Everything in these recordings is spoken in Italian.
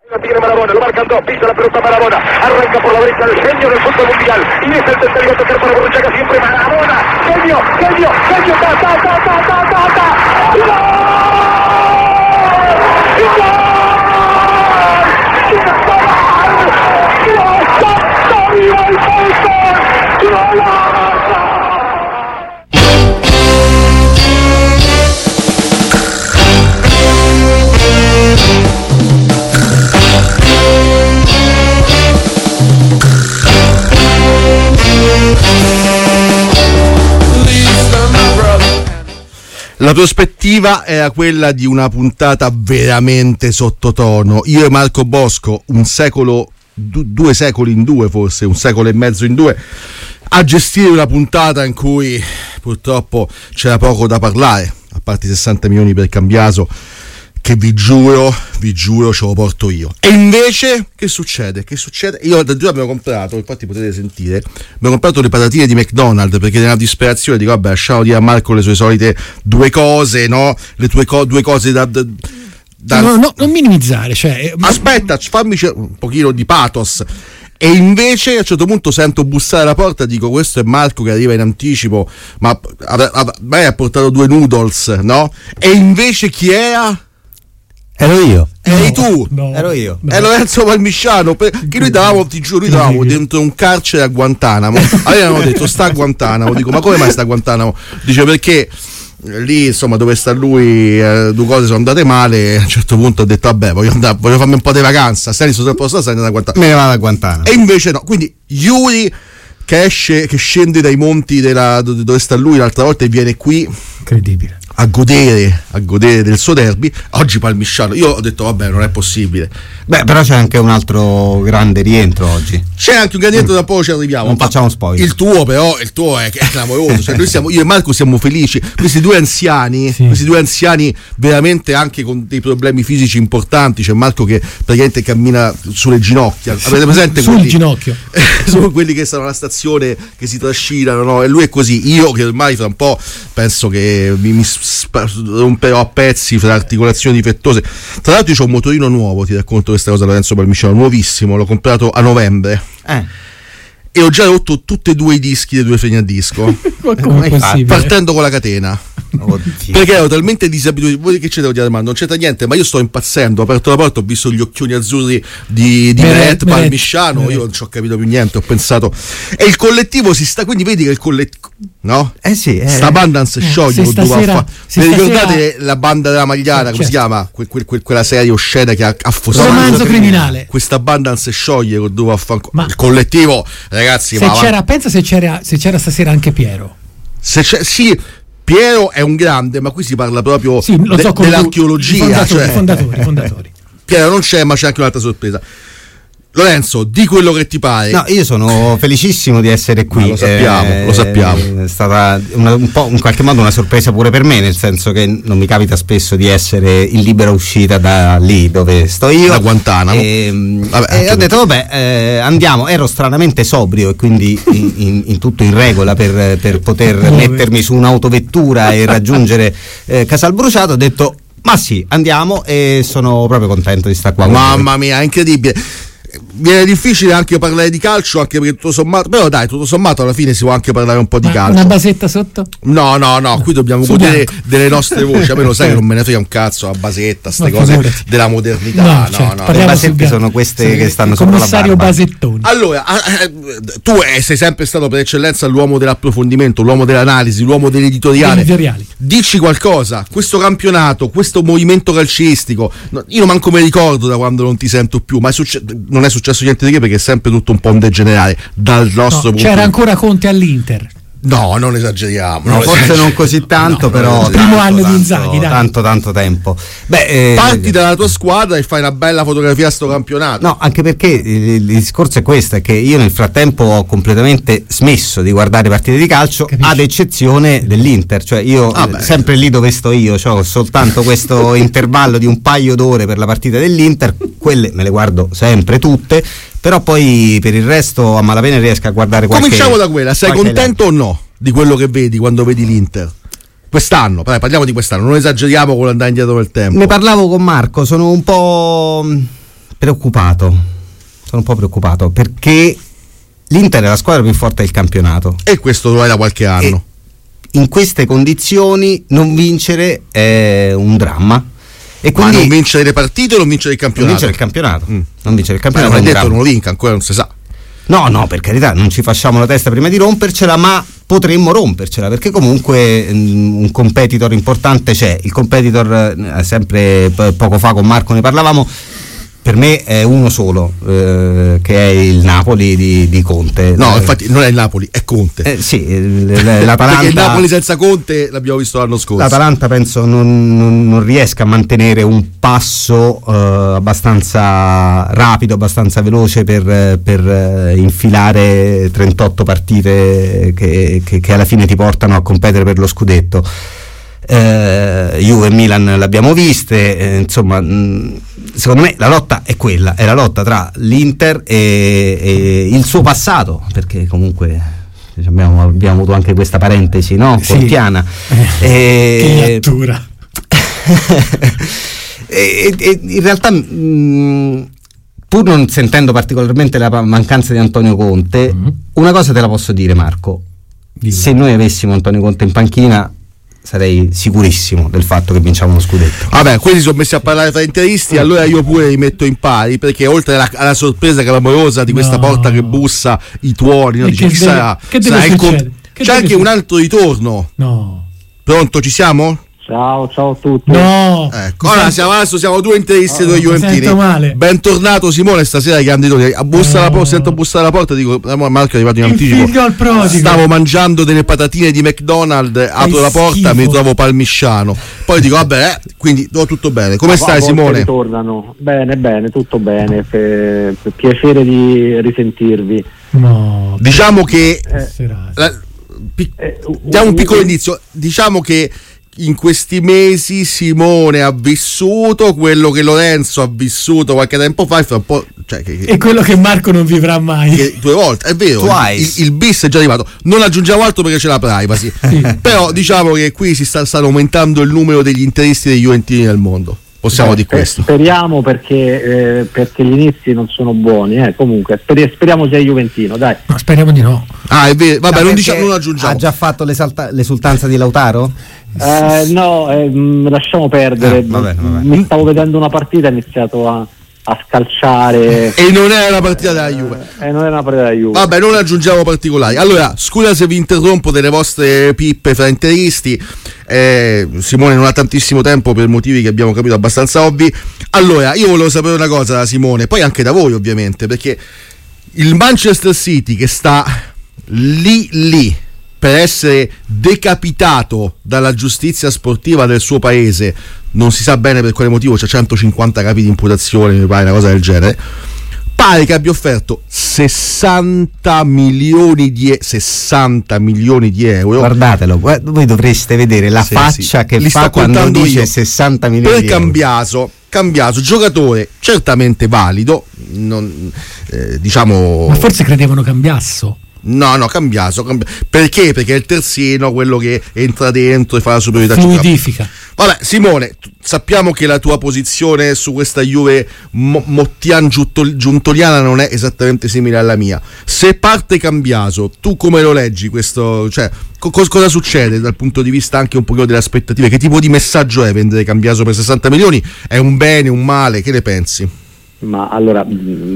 Tiene Marabona, lo marcan dos, pisa la pelota Marabona, arranca por la derecha el genio del fútbol mundial, y es el tercero a tocar para Borruchaga siempre Marabona, genio, La prospettiva era quella di una puntata veramente sottotono. Io e Marco Bosco, un secolo, 2 secoli in 2 forse, 1 secolo e mezzo in 2, a gestire una puntata in cui purtroppo c'era poco da parlare, a parte i 60 milioni per Cambiaso, che vi giuro ce lo porto io. E invece che succede? Io addirittura abbiamo comprato, infatti potete sentire, abbiamo comprato le patatine di McDonald's, perché nella disperazione dico vabbè, lasciamo dire a Marco le sue solite 2 cose, no? Le tue 2 cose da no, non minimizzare, cioè aspetta, fammi un pochino di pathos. E invece a un certo punto sento bussare alla porta, dico questo è Marco che arriva in anticipo, ma ha portato 2 noodles, no? E invece chi era? Ero io. Eri tu? No, ero io. È Lorenzo Palmisciano, che noi davamo, ti giuro, dentro un carcere a Guantanamo. Allora hanno detto sta a Guantanamo, dico ma come mai sta a Guantanamo? Dice perché lì insomma dove sta lui 2 cose sono andate male, a un certo punto ho detto vabbè voglio farmi un po' di vacanza, stai sto tempo stai andando a Guantanamo. Me ne vado a Guantanamo. E invece no, quindi Yuri che scende dai monti dove sta lui l'altra volta e viene qui. Incredibile. A godere del suo derby. Oggi Palmisciano, io ho detto vabbè non è possibile. Beh, però c'è anche un altro grande rientro oggi. C'è anche un grande rientro, da poco ci arriviamo. Non facciamo spoiler. Il tuo è clamoroso. Cioè, io e Marco siamo felici. Questi due anziani veramente anche con dei problemi fisici importanti. C'è Marco che praticamente cammina sulle ginocchia. Avete presente sul ginocchio? Sono quelli che stanno alla stazione che si trascinano, no? E lui è così. Io che ormai fra un po' penso che mi romperò a pezzi fra articolazioni difettose. Tra l'altro io ho un motorino nuovo, ti racconto questa cosa, Lorenzo Palmisciano, nuovissimo, l'ho comprato a novembre e ho già rotto tutti e 2 i dischi dei 2 freni a disco. Partendo con la catena. Oddio. Perché ero talmente disabituato. Voi che c'è da dire, ma non c'entra niente, ma io sto impazzendo. Ho aperto la porta, ho visto gli occhioni azzurri di Meret Palmisciano. Io non ci ho capito più niente, ho pensato. E il collettivo si sta, quindi vedi che il collettivo, no? Sta banda non si scioglie. Vi ricordate la banda della Magliara, come si chiama? Quella serie oscena che ha affossato Romanzo criminale. Questa banda non si scioglie con dove il collettivo, ragazzi. Pensa se c'era stasera anche Piero. Sì, Piero è un grande, ma qui si parla proprio dell'archeologia. Fondatori. Piero non c'è, ma c'è anche un'altra sorpresa. Lorenzo, di quello che ti pare. No, io sono felicissimo di essere qui. Lo sappiamo. È stata un po' in qualche modo una sorpresa pure per me, nel senso che non mi capita spesso di essere in libera uscita da lì dove sto io. Da Guantanamo. E ho detto vabbè, andiamo. Ero stranamente sobrio e quindi in tutto in regola per poter mettermi su un'autovettura e raggiungere Casalbruciato. Ho detto ma sì, andiamo, e sono proprio contento di stare qua. Mamma mia, è incredibile. Viene difficile anche parlare di calcio, anche perché tutto sommato, però dai, tutto sommato alla fine si può anche parlare un po' di calcio. Una basetta sotto? No, qui dobbiamo godere delle nostre voci. A me lo sai che non me ne frega un cazzo la basetta, queste cose della modernità. No. Le basette sono queste che stanno sopra la barba. Basettoni. Allora, tu sei sempre stato per eccellenza l'uomo dell'approfondimento, l'uomo dell'analisi, l'uomo dell'editoriale. Dici qualcosa, questo campionato, questo movimento calcistico, io manco me ricordo da quando non ti sento più, ma non è successo niente di che, perché è sempre tutto un po' un degenerare dal nostro punto. C'era ancora Conte all'Inter. No, non esageriamo. Forse non così tanto, però primo anno di Inzaghi, dai. Tanto tempo. Parti dalla tua squadra e fai una bella fotografia a sto campionato. No, anche perché il discorso è questo, è che io nel frattempo ho completamente smesso di guardare partite di calcio. Capisci? Ad eccezione dell'Inter, cioè io sempre lì dove sto io, ho soltanto questo intervallo di un paio d'ore per la partita dell'Inter, quelle me le guardo sempre tutte. Però poi per il resto a malapena riesco a guardare qualche. Cominciamo da quella, sei contento o no di quello che vedi quando vedi l'Inter? Quest'anno, parliamo di quest'anno, non esageriamo con l'andare indietro nel tempo. Ne parlavo con Marco, sono un po' sono un po' preoccupato perché l'Inter è la squadra più forte del campionato e questo lo è da qualche anno. E in queste condizioni non vincere è un dramma. E quindi ma non vincere le partite o non vincere il campionato? Non vincere il campionato. Non vincere il campionato. Ma non è detto non lo vinca, ancora non si sa. No, per carità, non ci facciamo la testa prima di rompercela, ma potremmo rompercela perché comunque un competitor importante c'è. Il competitor, sempre poco fa con Marco ne parlavamo, per me è uno solo, che è il Napoli di Conte. No, infatti non è il Napoli, è Conte. Sì, l'Atalanta. Perché il Napoli senza Conte l'abbiamo visto l'anno scorso. L'Atalanta penso non riesca a mantenere un passo abbastanza rapido, abbastanza veloce per infilare 38 partite che alla fine ti portano a competere per lo scudetto. Juve e Milan l'abbiamo viste, insomma, secondo me la lotta è quella, è la lotta tra l'Inter e il suo passato, perché comunque abbiamo avuto anche questa parentesi, no? Contiana. Che lettura. e in realtà pur non sentendo particolarmente la mancanza di Antonio Conte, una cosa te la posso dire, Marco. Se noi avessimo Antonio Conte in panchina sarei sicurissimo del fatto che vinciamo lo scudetto. Vabbè, quelli sono messi a parlare tra interisti, allora io pure li metto in pari, perché oltre alla sorpresa clamorosa di questa porta che bussa, i tuoni, no? Dice, c'è anche un altro ritorno. No. Pronto, ci siamo? Ciao a tutti. No. Ecco, ora siamo due interisti e due juventini. Bentornato Simone, stasera grandi doni. Sento bussare alla porta, dico Marco è arrivato in anticipo. Stavo mangiando delle patatine di McDonald's, apro la porta, schifo. mi trovo Palmisciano. Poi dico vabbè, quindi tutto bene. Come stai Simone? Ritornano. Bene, tutto bene. Piacere di risentirvi. No. Diciamo che diamo un piccolo indizio. Diciamo che in questi mesi Simone ha vissuto quello che Lorenzo ha vissuto qualche tempo fa, un po', e quello che Marco non vivrà mai. 2 volte, è vero, il bis è già arrivato. Non aggiungiamo altro perché c'è la privacy. Però diciamo che qui sta aumentando il numero degli interisti e degli juventini nel mondo. Possiamo dire questo. Speriamo perché gli inizi non sono buoni. Comunque speriamo sia juventino, dai. No, speriamo di no. È vero, vabbè, non aggiungiamo. Ha già fatto l'esultanza di Lautaro? Lasciamo perdere. Vabbè. Mi stavo vedendo una partita, ho iniziato a scalciare e non era la partita della Juve. Vabbè, non aggiungiamo particolari. Allora, scusa se vi interrompo delle vostre pippe fra interisti. Simone non ha tantissimo tempo per motivi che abbiamo capito abbastanza ovvi. Allora, io volevo sapere una cosa da Simone, poi anche da voi ovviamente, perché il Manchester City che sta lì per essere decapitato dalla giustizia sportiva del suo paese, non si sa bene per quale motivo, c'è 150 capi di imputazione, mi pare una cosa del genere, pare che abbia offerto 60 milioni di euro. Guardatelo, voi dovreste vedere la faccia che li fa quando dice io. 60 milioni per di euro. Cambiaso, giocatore certamente valido, diciamo. Ma forse credevano cambiasso. No, Cambiaso. Perché? Perché è il terzino, quello che entra dentro e fa la superiorità. Fluidifica. Vabbè, Simone, sappiamo che la tua posizione su questa Juve Mottian-Giuntoliana non è esattamente simile alla mia. Se parte Cambiaso, tu come lo leggi questo? Cioè, cosa succede dal punto di vista anche un pochino delle aspettative? Che tipo di messaggio è vendere Cambiaso per 60 milioni? È un bene, un male? Che ne pensi? Ma allora,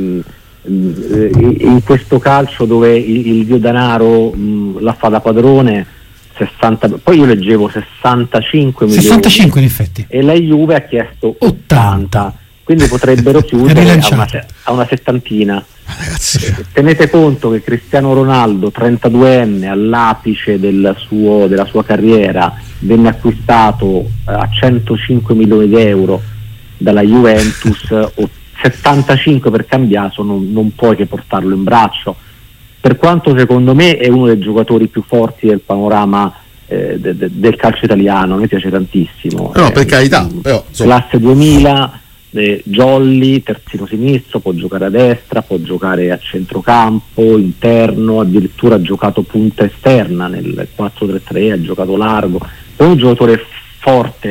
in questo calcio dove il dio denaro la fa da padrone, 60, poi io leggevo 65 milioni, 65 in effetti, e la Juve ha chiesto 80, quindi potrebbero chiudere a una settantina. Ragazzi, tenete conto che Cristiano Ronaldo, 32enne, all'apice della sua carriera, venne acquistato a 105 milioni di euro dalla Juventus. 75 per Cambiaso non puoi che portarlo in braccio, per quanto secondo me è uno dei giocatori più forti del panorama del calcio italiano. A me piace tantissimo, per carità, però, classe 2000, jolly, terzino sinistro, può giocare a destra, può giocare a centrocampo, interno, addirittura ha giocato punta esterna nel 4-3-3, ha giocato largo, è un giocatore forte,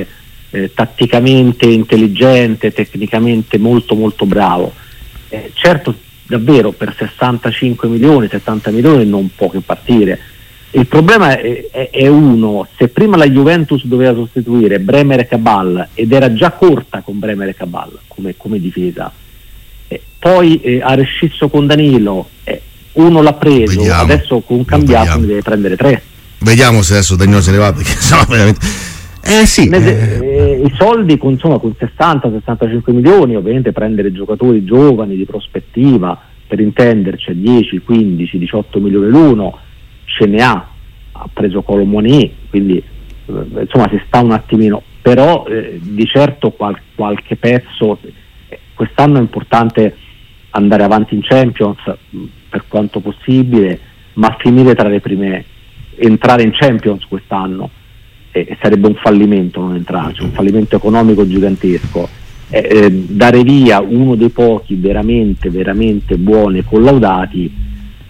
tatticamente intelligente, tecnicamente molto molto bravo. Certo, davvero per 65 milioni, 70 milioni non può che partire. Il problema è uno: se prima la Juventus doveva sostituire Bremer e Cabal ed era già corta con Bremer e Cabal come difesa, poi ha rescisso con Danilo, uno l'ha preso, adesso con Cambiaso ne deve prendere 3. Vediamo se adesso Danilo se ne va, perché sono veramente... sì. I soldi con 60-65 milioni, ovviamente prendere giocatori giovani di prospettiva, per intenderci, a 10, 15, 18 milioni l'uno ce ne ha preso Colomoni, quindi insomma si sta un attimino, però di certo qualche pezzo. Quest'anno è importante andare avanti in Champions per quanto possibile, ma finire tra le prime, entrare in Champions quest'anno sarebbe un fallimento non entrarci, un fallimento economico gigantesco. Dare via uno dei pochi veramente veramente buoni e collaudati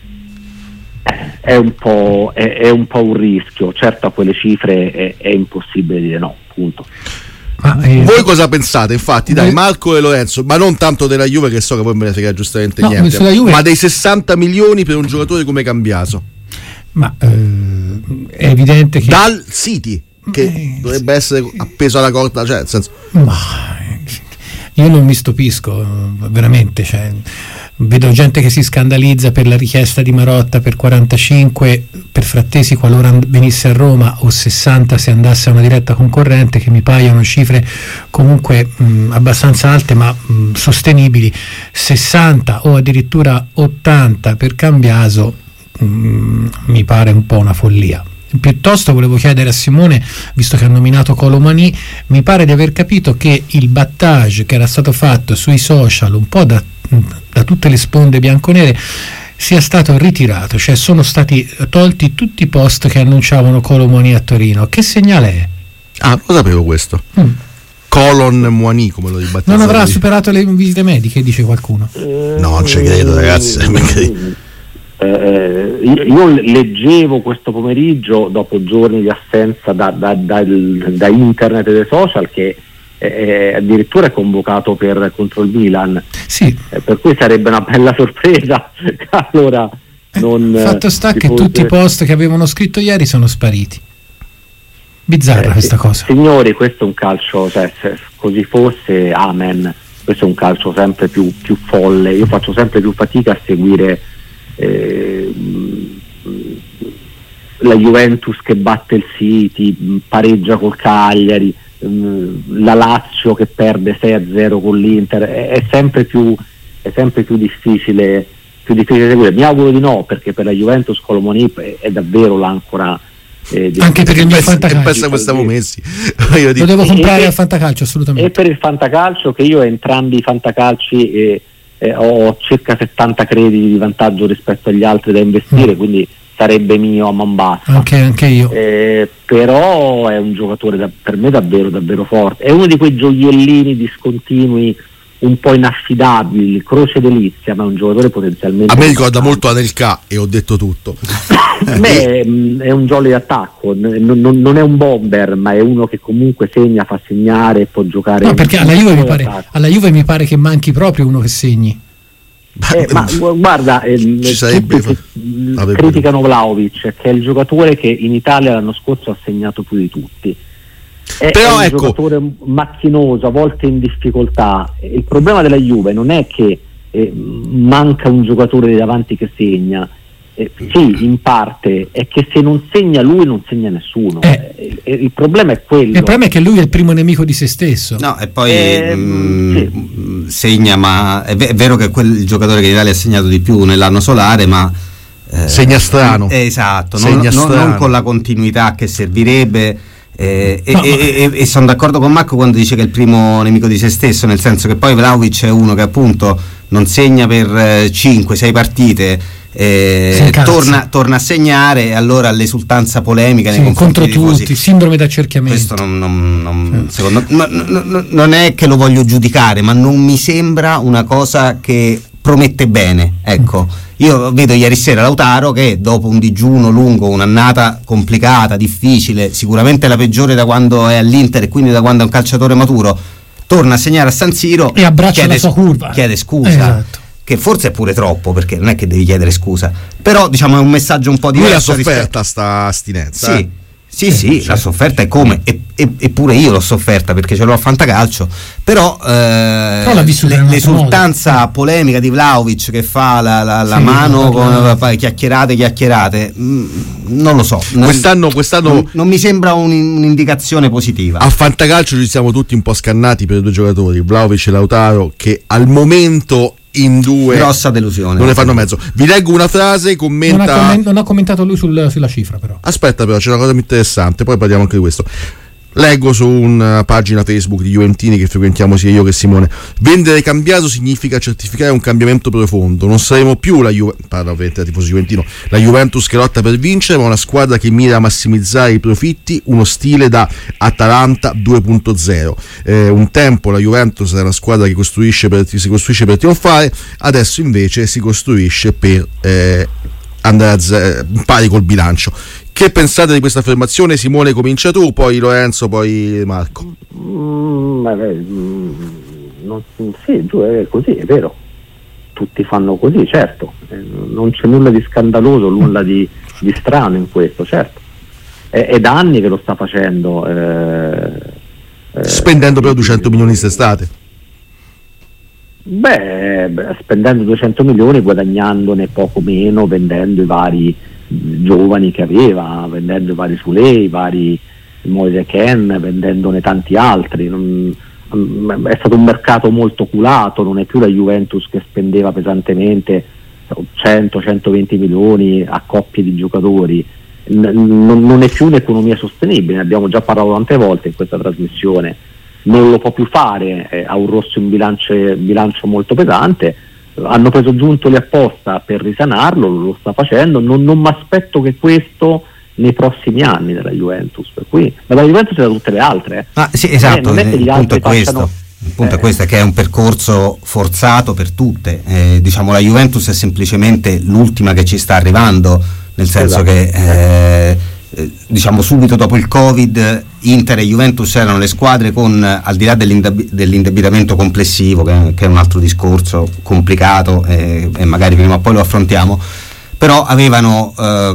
è un po' un rischio. Certo, a quelle cifre è impossibile dire no, punto. Voi cosa pensate? Infatti, dai, Marco e Lorenzo, ma non tanto della Juve, che so che poi me ne frega giustamente niente, Juve... ma dei 60 milioni per un giocatore come Cambiaso. Ma è evidente che dal City, che dovrebbe essere appeso alla corda, cioè nel senso... Io non mi stupisco veramente, cioè, vedo gente che si scandalizza per la richiesta di Marotta per 45 per Frattesi qualora venisse a Roma, o 60 se andasse a una diretta concorrente, che mi paiono cifre comunque abbastanza alte ma sostenibili. 60 o addirittura 80 per Cambiaso mi pare un po' una follia. Piuttosto volevo chiedere a Simone, visto che ha nominato Colomani, mi pare di aver capito che il battage che era stato fatto sui social un po' da tutte le sponde bianconere sia stato ritirato, cioè sono stati tolti tutti i post che annunciavano Colomani a Torino. Che segnale è? Lo sapevo questo. Colon Moani, come lo dibattezzato. Non avrà superato le visite mediche, dice qualcuno. No, non ci credo, ragazzi. Io leggevo questo pomeriggio, dopo giorni di assenza da internet e dai social, che addirittura è convocato contro il Milan. Sì. Per cui sarebbe una bella sorpresa. Allora, fatto sta che tutti i post che avevano scritto ieri sono spariti. Bizzarra questa cosa. Signori, questo è un calcio, cioè, se così fosse, amen. Questo è un calcio sempre più folle. Io faccio sempre più fatica a seguire la Juventus che batte il City, pareggia col Cagliari, la Lazio che perde 6-0 con l'Inter. È sempre più difficile seguire. Mi auguro di no, perché per la Juventus Colomoni è davvero l'ancora anche per il mio fantacalcio pensa che stiamo messi. Lo devo comprare al fantacalcio, assolutamente. E per il fantacalcio, che io entrambi i fantacalci ho circa 70 crediti di vantaggio rispetto agli altri da investire, quindi sarebbe mio a man bassa. Anche io. Però è un giocatore per me davvero davvero forte. È uno di quei gioiellini discontinui un po' inaffidabili, croce delizia, ma è un giocatore potenzialmente... A me ricorda molto Anelka, e ho detto tutto. Beh, è un jolly d'attacco, non è un bomber, ma è uno che comunque segna, fa segnare e può giocare. No, perché alla Juve mi pare che manchi proprio uno che segni. Ma guarda, criticano Vlahovic, che è il giocatore che in Italia l'anno scorso ha segnato più di tutti. Però è un giocatore macchinoso, a volte in difficoltà. Il problema della Juve non è che manca un giocatore davanti che segna. Sì, in parte, è che se non segna lui non segna nessuno. Il problema è quello. Il problema è che lui è il primo nemico di se stesso. No, e poi segna, ma è vero che è il giocatore che in Italia ha segnato di più nell'anno solare, ma segna strano. Esatto, non con la continuità che servirebbe. E sono d'accordo con Marco quando dice che è il primo nemico di se stesso, nel senso che poi Vlahovic è uno che appunto non segna per 5-6 partite, torna a segnare, e allora l'esultanza polemica nei confronti contro tutti, sindrome d'accerchiamento. Questo secondo non è che lo voglio giudicare, ma non mi sembra una cosa che promette bene, ecco. Io vedo ieri sera Lautaro che dopo un digiuno lungo, un'annata complicata, difficile, sicuramente la peggiore da quando è all'Inter e quindi da quando è un calciatore maturo, torna a segnare a San Siro e abbraccia la sua curva, chiede scusa, esatto. Che forse è pure troppo, perché non è che devi chiedere scusa, però diciamo è un messaggio un po' diverso. Lui ha sofferta sta astinenza. Sì, la sofferta è come, eppure io l'ho sofferta perché ce l'ho a Fantacalcio, però l'esultanza polemica di Vlahovic che fa la mano con chiacchierate, non lo so. Quest'anno non mi sembra un'indicazione positiva. A Fantacalcio ci siamo tutti un po' scannati per i due giocatori, Vlahovic e Lautaro, che al momento in due grossa delusione, non ne fanno mezzo. Vi leggo una frase, commenta. Non ha commentato lui sulla cifra, però. Aspetta, però c'è una cosa interessante, poi parliamo anche di questo. Leggo su una pagina Facebook di Juventini che frequentiamo sia io che Simone: vendere cambiato significa certificare un cambiamento profondo. Non saremo più la parla ovviamente da tifoso juventino, la Juventus che lotta per vincere, ma una squadra che mira a massimizzare i profitti, uno stile da Atalanta 2.0. Un tempo la Juventus era una squadra che si costruisce per trionfare, adesso invece si costruisce per andare pari col bilancio. Che pensate di questa affermazione? Simone, comincia tu, poi Lorenzo, poi Marco. Sì, è così, è vero. Tutti fanno così, certo. Non c'è nulla di scandaloso, nulla di strano in questo, certo. È da anni che lo sta facendo. Spendendo però 200 milioni quest'estate. Spendendo 200 milioni, guadagnandone poco meno, vendendo i vari giovani che aveva, vendendo i vari Sulei, i vari Moise Ken, vendendone tanti altri. È stato un mercato molto culato, non è più la Juventus che spendeva pesantemente 100-120 milioni a coppie di giocatori. Non è più un'economia sostenibile, ne abbiamo già parlato tante volte in questa trasmissione. Non lo può più fare, ha un rosso in bilancio molto pesante. Hanno preso Giuntoli apposta per risanarlo, lo sta facendo. Non mi aspetto che questo nei prossimi anni della Juventus, per cui la Juventus è da tutte le altre. Sì, esatto, il punto è questo. Il punto è questo, che è un percorso forzato per tutte. Diciamo, la Juventus è semplicemente l'ultima che ci sta arrivando, nel senso che diciamo subito dopo il Covid Inter e Juventus erano le squadre con, al di là dell'indebitamento complessivo, che è un altro discorso complicato e magari prima o poi lo affrontiamo, però avevano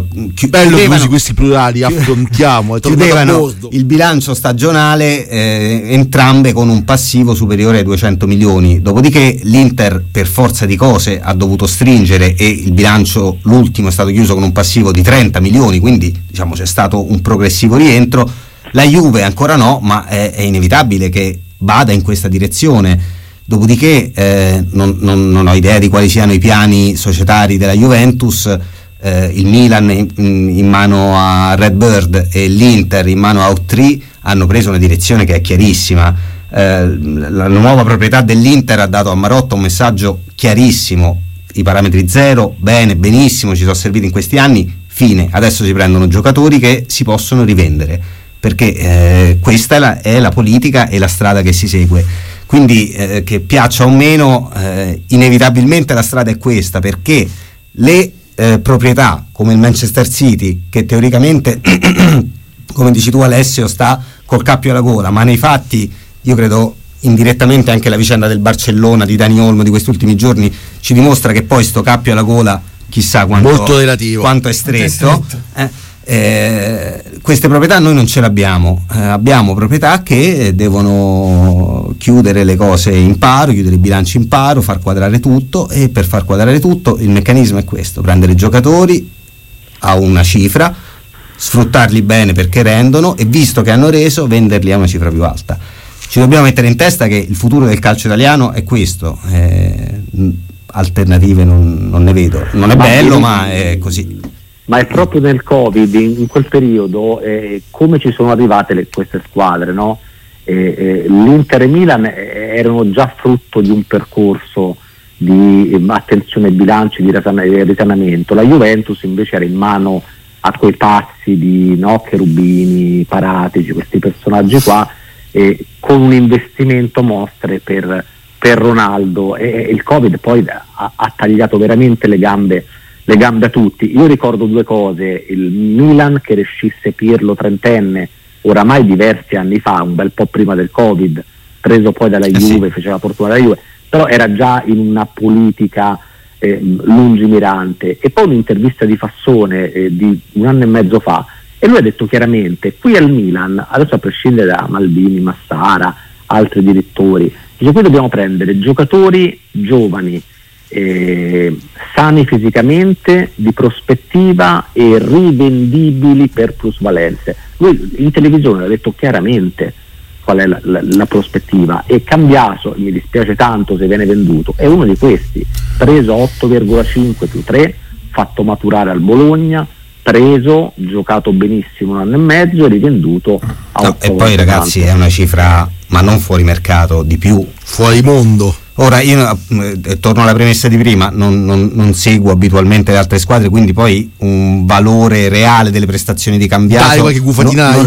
bello questi plurali, affrontiamo chiudevano il bilancio stagionale entrambe con un passivo superiore ai 200 milioni. Dopodiché l'Inter per forza di cose ha dovuto stringere e il bilancio, l'ultimo, è stato chiuso con un passivo di 30 milioni, quindi diciamo c'è stato un progressivo rientro. La Juve ancora no, ma è inevitabile che vada in questa direzione. Dopodiché non ho idea di quali siano i piani societari della Juventus. Il Milan in mano a Redbird e l'Inter in mano a Autry hanno preso una direzione che è chiarissima. La nuova proprietà dell'Inter ha dato a Marotta un messaggio chiarissimo: i parametri zero, bene, benissimo, ci sono serviti in questi anni, fine. Adesso si prendono giocatori che si possono rivendere, perché questa è la politica e la strada che si segue. Quindi che piaccia o meno, inevitabilmente la strada è questa, perché le proprietà come il Manchester City, che teoricamente come dici tu Alessio sta col cappio alla gola, ma nei fatti io credo indirettamente anche la vicenda del Barcellona di Dani Olmo di questi ultimi giorni ci dimostra che poi sto cappio alla gola chissà quanto, molto relativo, quanto è stretto. Queste proprietà noi non ce l'abbiamo, abbiamo proprietà che devono chiudere le cose in paro, chiudere i bilanci in paro, far quadrare tutto, e per far quadrare tutto il meccanismo è questo: prendere giocatori a una cifra, sfruttarli bene perché rendono, e visto che hanno reso, venderli a una cifra più alta. Ci dobbiamo mettere in testa che il futuro del calcio italiano è questo, alternative non ne vedo, non è bello ma è così. Ma è proprio nel Covid, in quel periodo, come ci sono arrivate queste squadre, no? L'Inter e Milan erano già frutto di un percorso di attenzione ai bilanci, di risanamento. La Juventus invece era in mano a quei passi di Cherubini, Paratici, questi personaggi qua, con un investimento mostre per per Ronaldo, e il Covid poi ha tagliato veramente le gambe a tutti. Io ricordo due cose: il Milan che rescisse Pirlo trentenne oramai diversi anni fa, un bel po' prima del Covid, preso poi dalla Juve, faceva fortuna dalla Juve, però era già in una politica lungimirante. E poi un'intervista di Fassone di un anno e mezzo fa, e lui ha detto chiaramente: qui al Milan, adesso a prescindere da Maldini, Massara, altri direttori, dice, qui dobbiamo prendere giocatori giovani, sani fisicamente, di prospettiva e rivendibili per plusvalenze. Lui in televisione ha detto chiaramente qual è la prospettiva, e Cambiaso, mi dispiace tanto se viene venduto, è uno di questi, preso 8,5 più 3, fatto maturare al Bologna, preso, giocato benissimo un anno e mezzo e rivenduto a 8. E poi ragazzi è una cifra, ma non fuori mercato, di più, fuori mondo. Ora io torno alla premessa di prima, non seguo abitualmente le altre squadre, quindi poi un valore reale delle prestazioni di Cambiaso, dai qualche gufatina non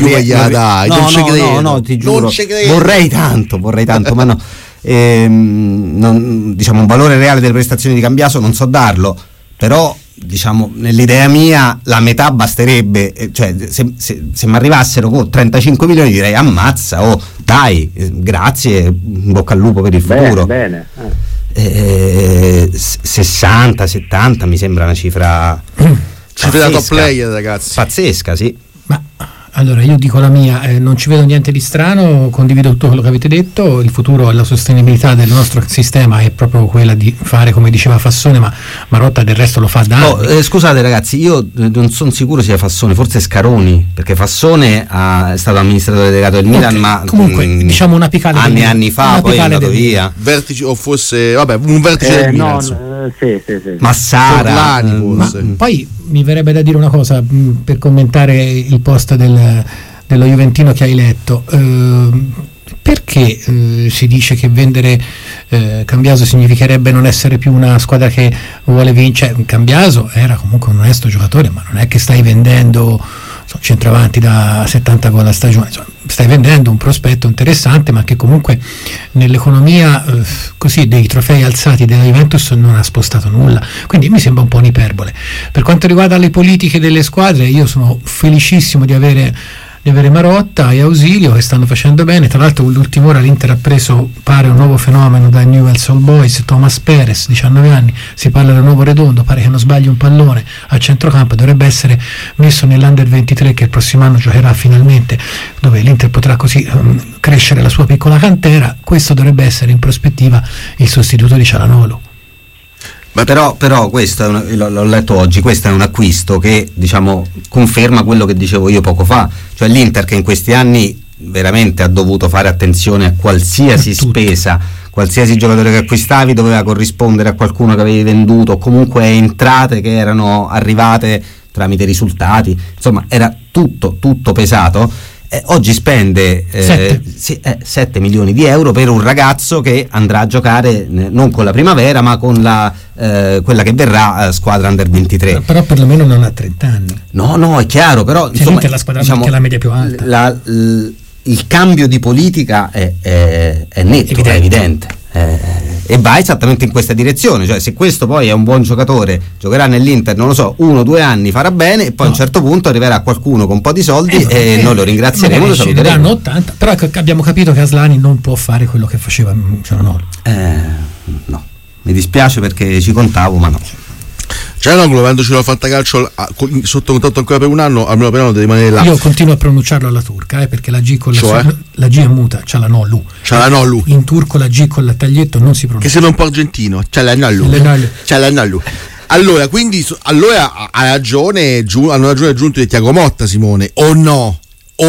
ti giuro, vorrei tanto ma no, diciamo un valore reale delle prestazioni di Cambiaso non so darlo, però diciamo nell'idea mia la metà basterebbe, cioè se mi arrivassero con 35 milioni direi ammazza, dai, grazie, in bocca al lupo per il futuro. Bene. 60-70 mi sembra una cifra da top player, ragazzi, pazzesca, sì. Ma allora io dico la mia, non ci vedo niente di strano, condivido tutto quello che avete detto, il futuro e la sostenibilità del nostro sistema è proprio quella di fare come diceva Fassone, ma Marotta del resto lo fa da anni. Scusate ragazzi, io non sono sicuro sia Fassone, forse Scaroni, perché Fassone è stato amministratore delegato del Milan, ma comunque diciamo una picale anni fa, poi è andato via. Vertice, o forse un vertice del Milan, sì. Massara, poi mi verrebbe da dire una cosa per commentare il post dello Juventino che hai letto. Perché si dice che vendere Cambiaso significherebbe non essere più una squadra che vuole vincere? Cambiaso era comunque un onesto giocatore, ma non è che stai vendendo centravanti da 70 gol a stagione, stai vendendo un prospetto interessante, ma che comunque nell'economia così dei trofei alzati della Juventus non ha spostato nulla, quindi mi sembra un po' un'iperbole. Per quanto riguarda le politiche delle squadre, io sono felicissimo di avere Marotta e Ausilio che stanno facendo bene. Tra l'altro l'ultima ora l'Inter ha preso, pare, un nuovo fenomeno dai Newell's Old Boys, Thomas Perez, 19 anni, si parla del nuovo Redondo, pare che non sbagli un pallone a centrocampo, dovrebbe essere messo nell'Under 23 che il prossimo anno giocherà finalmente, dove l'Inter potrà così crescere la sua piccola cantera. Questo dovrebbe essere in prospettiva il sostituto di Cialanoglu. Ma però questo l'ho letto oggi, questo è un acquisto che diciamo conferma quello che dicevo io poco fa, cioè l'Inter che in questi anni veramente ha dovuto fare attenzione a qualsiasi spesa, qualsiasi giocatore che acquistavi doveva corrispondere a qualcuno che avevi venduto, o comunque entrate che erano arrivate tramite risultati, insomma era tutto pesato. Oggi spende 7 milioni di euro per un ragazzo che andrà a giocare non con la primavera ma con quella che verrà squadra Under 23. Però perlomeno non ha 30 anni. No, è chiaro, però insomma, è la squadra che la media più alta. Il cambio di politica è netto, è evidente. E va esattamente in questa direzione, cioè se questo poi è un buon giocatore, giocherà nell'Inter, non lo so, 1 o 2 anni, farà bene, e poi a un certo punto arriverà qualcuno con un po' di soldi e noi lo ringrazieremo, lo saluteremo. 80, però abbiamo capito che Aslani non può fare quello che faceva Cialanoglu. No, mi dispiace perché ci contavo, ma no. Cialanoglu, avendoci la fantacalcio sotto contatto ancora per un anno, almeno per un anno deve rimanere là. Io continuo a pronunciarlo alla turca, perché la G con la G è muta, Cialanoglu. In turco la G con la taglietto non si pronuncia. Che sembra un po' argentino, Cialanoglu. Allora, quindi ha ragione, hanno ragione giunto di Thiago Motta, Simone, o no?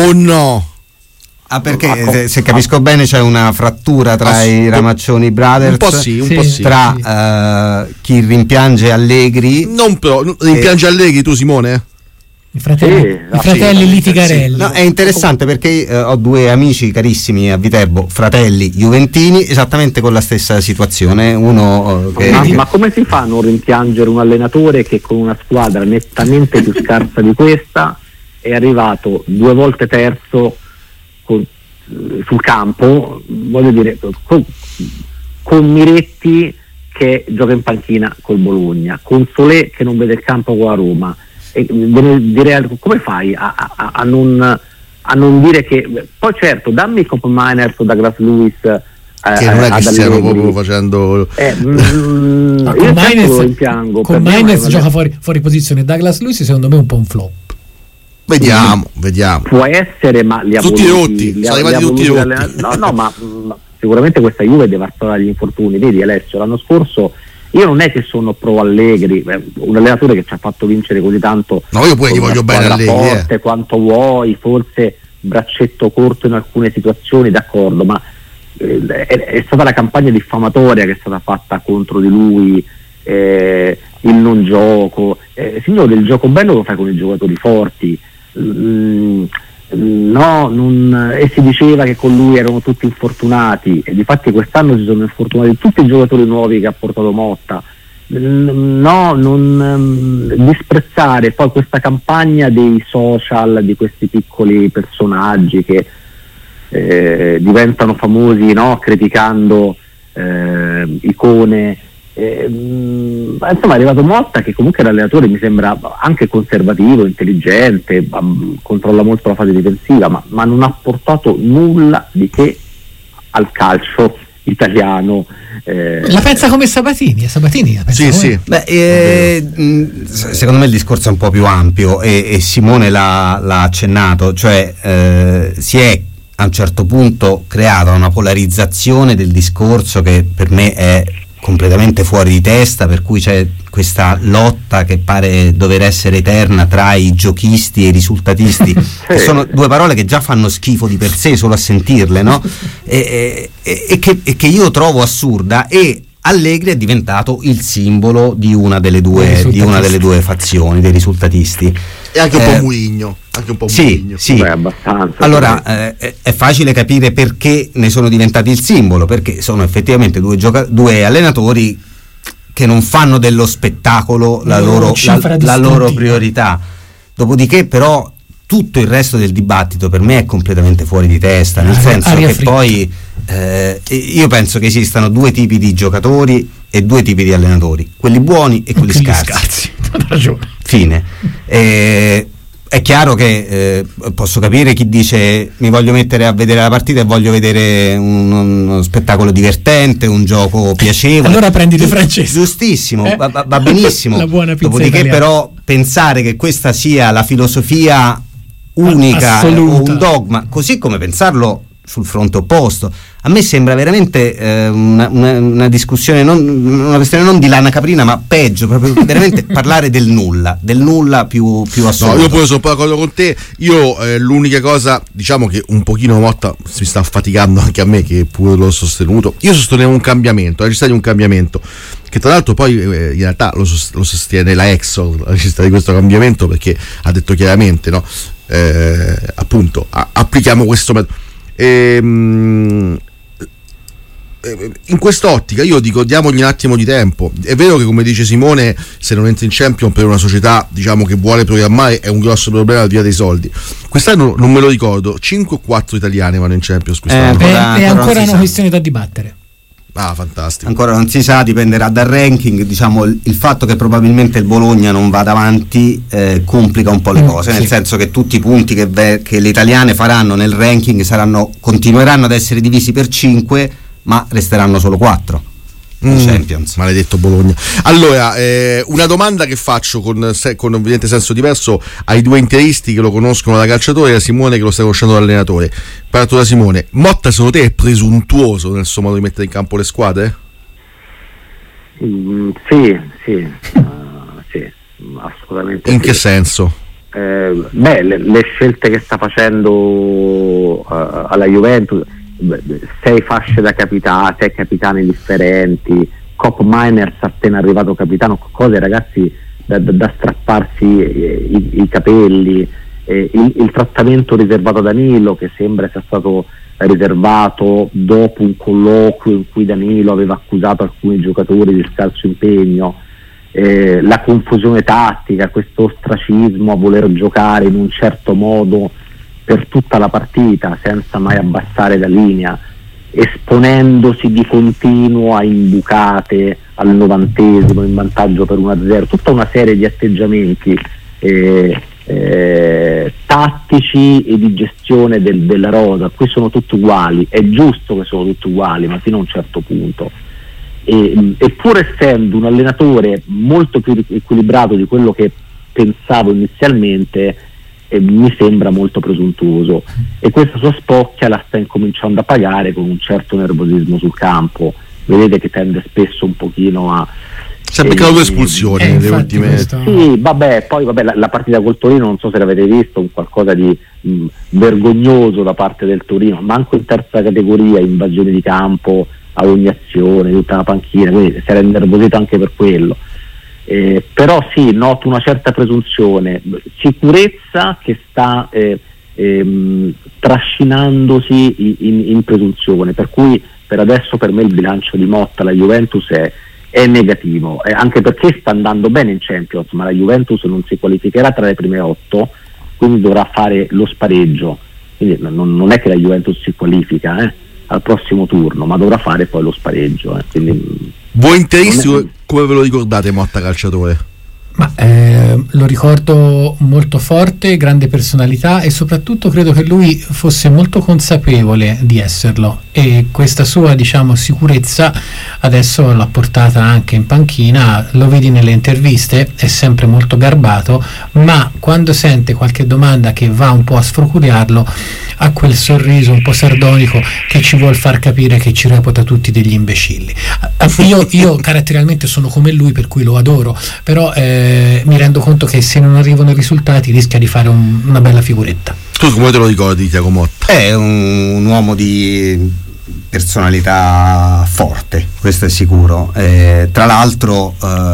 Perché se capisco bene c'è una frattura tra i Ramaccioni Brothers, un po' sì. Tra chi rimpiange Allegri, non però rimpiange Allegri tu, Simone? I fratelli Litigarelli. No, è interessante perché ho 2 amici carissimi a Viterbo, fratelli juventini, esattamente con la stessa situazione. Uno ma come si fa a non rimpiangere un allenatore che con una squadra nettamente più scarsa di questa è arrivato 2 volte terzo sul campo, voglio dire, con Miretti che gioca in panchina col Bologna, con Solé che non vede il campo con la Roma, e direi, come fai a non dire che poi certo dammi Cop Miners o Douglas Lewis che non è che stiano proprio facendo io lo rimpiango. Con Miners gioca fuori posizione. Douglas Lewis secondo me è un po' un flop. Vediamo. Può essere, ma li ha tutti rotti, sono arrivati tutti rotti. No, ma sicuramente questa Juve deve affrontare gli infortuni. Vedi Alessio, l'anno scorso io non è che sono pro Allegri, un allenatore che ci ha fatto vincere così tanto. No, io pure gli voglio bene Allegri, forte quanto vuoi, forse braccetto corto in alcune situazioni, d'accordo, ma è stata la campagna diffamatoria che è stata fatta contro di lui, il non gioco, signore, il gioco bello lo fai con i giocatori forti. E si diceva che con lui erano tutti infortunati, e difatti quest'anno si sono infortunati tutti i giocatori nuovi che ha portato Motta. Non disprezzare poi questa campagna dei social, di questi piccoli personaggi che diventano famosi, no? Criticando icone. Insomma è arrivato Motta che comunque l'allenatore mi sembra anche conservativo, intelligente, controlla molto la fase difensiva, ma non ha portato nulla di che al calcio italiano. La pensa come Sabatini la pensa sì. Secondo me il discorso è un po' più ampio e Simone l'ha accennato, cioè si è a un certo punto creata una polarizzazione del discorso che per me è completamente fuori di testa, per cui c'è questa lotta che pare dover essere eterna tra i giochisti e i risultatisti, che sono due parole che già fanno schifo di per sé solo a sentirle, no? e che io trovo assurda, e Allegri è diventato il simbolo di una delle due fazioni, dei risultatisti, e anche un po' Mourinho. Sì. Beh, abbastanza. Allora è facile capire perché ne sono diventati il simbolo, perché sono effettivamente due allenatori che non fanno dello spettacolo la loro priorità. Dopodiché però tutto il resto del dibattito per me è completamente fuori di testa, nel senso che poi io penso che esistano due tipi di giocatori e due tipi di allenatori, quelli buoni e quelli scarsi. Ragione. Fine. È chiaro che posso capire chi dice mi voglio mettere a vedere la partita e voglio vedere uno spettacolo divertente, un gioco piacevole. Allora prendite francese. Giustissimo, va benissimo. La buona pizza Dopodiché italiana. però pensare che questa sia la filosofia unica o un dogma, così come pensarlo sul fronte opposto, a me sembra veramente una discussione, una questione non di lana caprina, ma peggio, proprio veramente parlare del nulla più assoluto. No, io pure sono un po' d'accordo con te. Io l'unica cosa, diciamo che un pochino Motta si sta affaticando anche a me, che pure l'ho sostenuto. Io sostenevo un cambiamento, la necessità di un cambiamento, che tra l'altro poi in realtà lo sostiene la Exxon, la necessità di questo cambiamento, perché ha detto chiaramente, no? Appunto applichiamo questo metodo. In quest'ottica io dico, diamogli un attimo di tempo. È vero che, come dice Simone, se non entri in Champions per una società, diciamo, che vuole programmare, è un grosso problema al via dei soldi. Quest'anno non me lo ricordo, 5 o 4 italiane vanno in Champions quest'anno. È ancora una questione da dibattere. Fantastico. Ancora non si sa, dipenderà dal ranking. Diciamo, il fatto che probabilmente il Bologna non vada avanti complica un po' le cose, nel senso che tutti i punti che le italiane faranno nel ranking continueranno ad essere divisi per 5, ma resteranno solo 4 Champions. Maledetto Bologna. Allora, una domanda che faccio con evidente senso diverso ai due interisti che lo conoscono da calciatore e a Simone che lo sta conoscendo da allenatore. Parto da Simone. Motta, secondo te, è presuntuoso nel suo modo di mettere in campo le squadre? Sì, assolutamente. In che senso? Le scelte che sta facendo alla Juventus, 6 fasce da capitano, 6 capitani differenti, Cop Miners appena arrivato capitano, cose, ragazzi, da strapparsi i capelli, il trattamento riservato a Danilo, che sembra sia stato riservato dopo un colloquio in cui Danilo aveva accusato alcuni giocatori di scarso impegno, la confusione tattica, questo ostracismo a voler giocare in un certo modo per tutta la partita senza mai abbassare la linea. esponendosi di continuo a imbucate al 90esimo in vantaggio per 1-0, tutta una serie di atteggiamenti tattici e di gestione della rosa. Qui sono tutti uguali, è giusto che sono tutti uguali, ma fino a un certo punto, e pur essendo un allenatore molto più equilibrato di quello che pensavo inizialmente, mi sembra molto presuntuoso, e questa sua spocchia la sta incominciando a pagare con un certo nervosismo sul campo. Vedete che tende spesso un pochino a sempre che due espulsioni nelle ultime. Sì, poi la partita col Torino, non so se l'avete visto, un qualcosa di vergognoso da parte del Torino, manco in terza categoria, invasione di campo a ogni azione, tutta la panchina, quindi si era innervosito anche per quello. Però sì, noto una certa presunzione, sicurezza che sta trascinandosi in presunzione, per cui per adesso per me il bilancio di Motta alla Juventus è negativo, anche perché sta andando bene in Champions, ma la Juventus non si qualificherà tra le prime 8, quindi dovrà fare lo spareggio, quindi non è che la Juventus si qualifica al prossimo turno, ma dovrà fare poi lo spareggio, quindi voi interisti come ve lo ricordate Motta calciatore? Ma lo ricordo molto forte, grande personalità, e soprattutto credo che lui fosse molto consapevole di esserlo, e questa sua, diciamo, sicurezza adesso l'ha portata anche in panchina. Lo vedi nelle interviste, è sempre molto garbato, ma quando sente qualche domanda che va un po' a sfrocuriarlo ha quel sorriso un po' sardonico che ci vuol far capire che ci reputa tutti degli imbecilli. Io caratterialmente sono come lui, per cui lo adoro, però mi rendo conto che se non arrivano i risultati rischia di fare una bella figuretta. Tu come te lo ricordi, Tiago Motta? È un uomo di personalità forte, questo è sicuro. Tra l'altro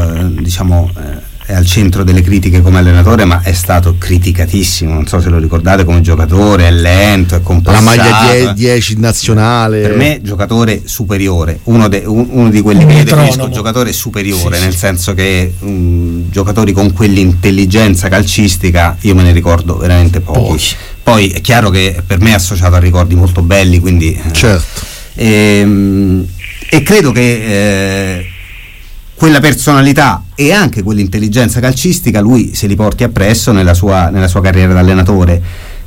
è al centro delle critiche come allenatore, ma è stato criticatissimo, non so se lo ricordate, come giocatore, è lento, è compassato. La maglia 10 nazionale. Per me giocatore superiore, uno di quelli che io definisco giocatore superiore, nel senso che giocatori con quell'intelligenza calcistica io me ne ricordo veramente pochi. Poi è chiaro che per me è associato a ricordi molto belli, quindi certo. E credo che quella personalità e anche quell'intelligenza calcistica lui se li porti appresso nella sua carriera da allenatore,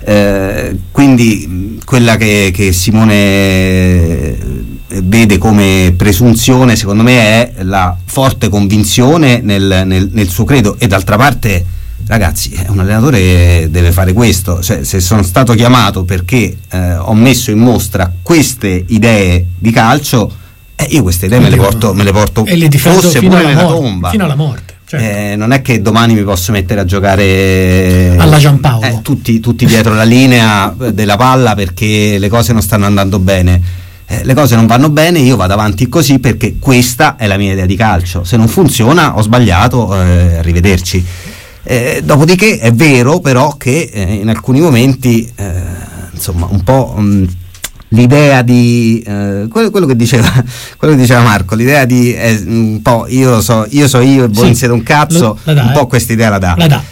quindi quella che Simone vede come presunzione secondo me è la forte convinzione nel suo credo, e d'altra parte ragazzi, un allenatore deve fare questo, cioè, se sono stato chiamato perché ho messo in mostra queste idee di calcio, io queste idee me le porto e le difendo fosse fino pure alla nella morte, tomba, fino alla morte, certo. Non è che domani mi posso mettere a giocare alla Giampaolo, tutti dietro la linea della palla perché le cose non stanno andando bene. Le cose non vanno bene, io vado avanti così perché questa è la mia idea di calcio, se non funziona ho sbagliato, arrivederci. Dopodiché è vero però che in alcuni momenti insomma un po' l'idea di quello che diceva Marco, l'idea di un po' io so io e voi siete un cazzo, un po' questa idea la dà.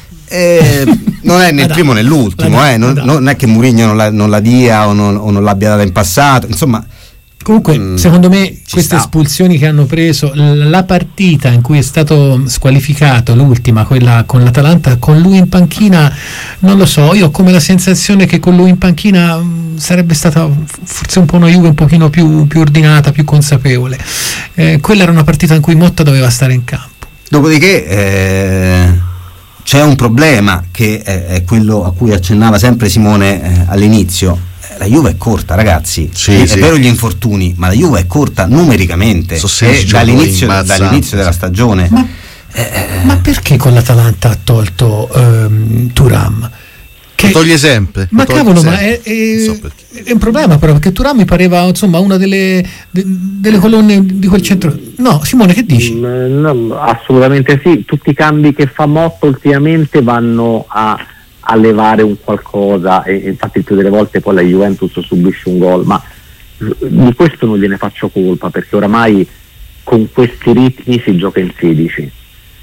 Non è né il primo né l'ultimo, non è che Mourinho non la dia o non l'abbia data in passato, insomma. Comunque, secondo me, queste espulsioni che hanno preso, la partita in cui è stato squalificato, l'ultima, quella con l'Atalanta, con lui in panchina, non lo so, io ho come la sensazione che con lui in panchina sarebbe stata forse un po' una Juve un pochino più ordinata, più consapevole. Quella era una partita in cui Motta doveva stare in campo. Dopodiché c'è un problema che è quello a cui accennava sempre Simone all'inizio. La Juve è corta, ragazzi, è vero gli infortuni, ma la Juve è corta numericamente dall'inizio della stagione. Ma perché con l'Atalanta ha tolto Thuram? Lo toglie sempre. Ma cavolo, ma è un problema però, perché Thuram mi pareva insomma una delle colonne di quel centro. No, Simone, che dici? No, assolutamente sì, tutti i cambi che fa Motta ultimamente vanno a levare un qualcosa, e infatti il più delle volte poi la Juventus subisce un gol, ma di questo non gliene faccio colpa, perché oramai con questi ritmi si gioca in 16,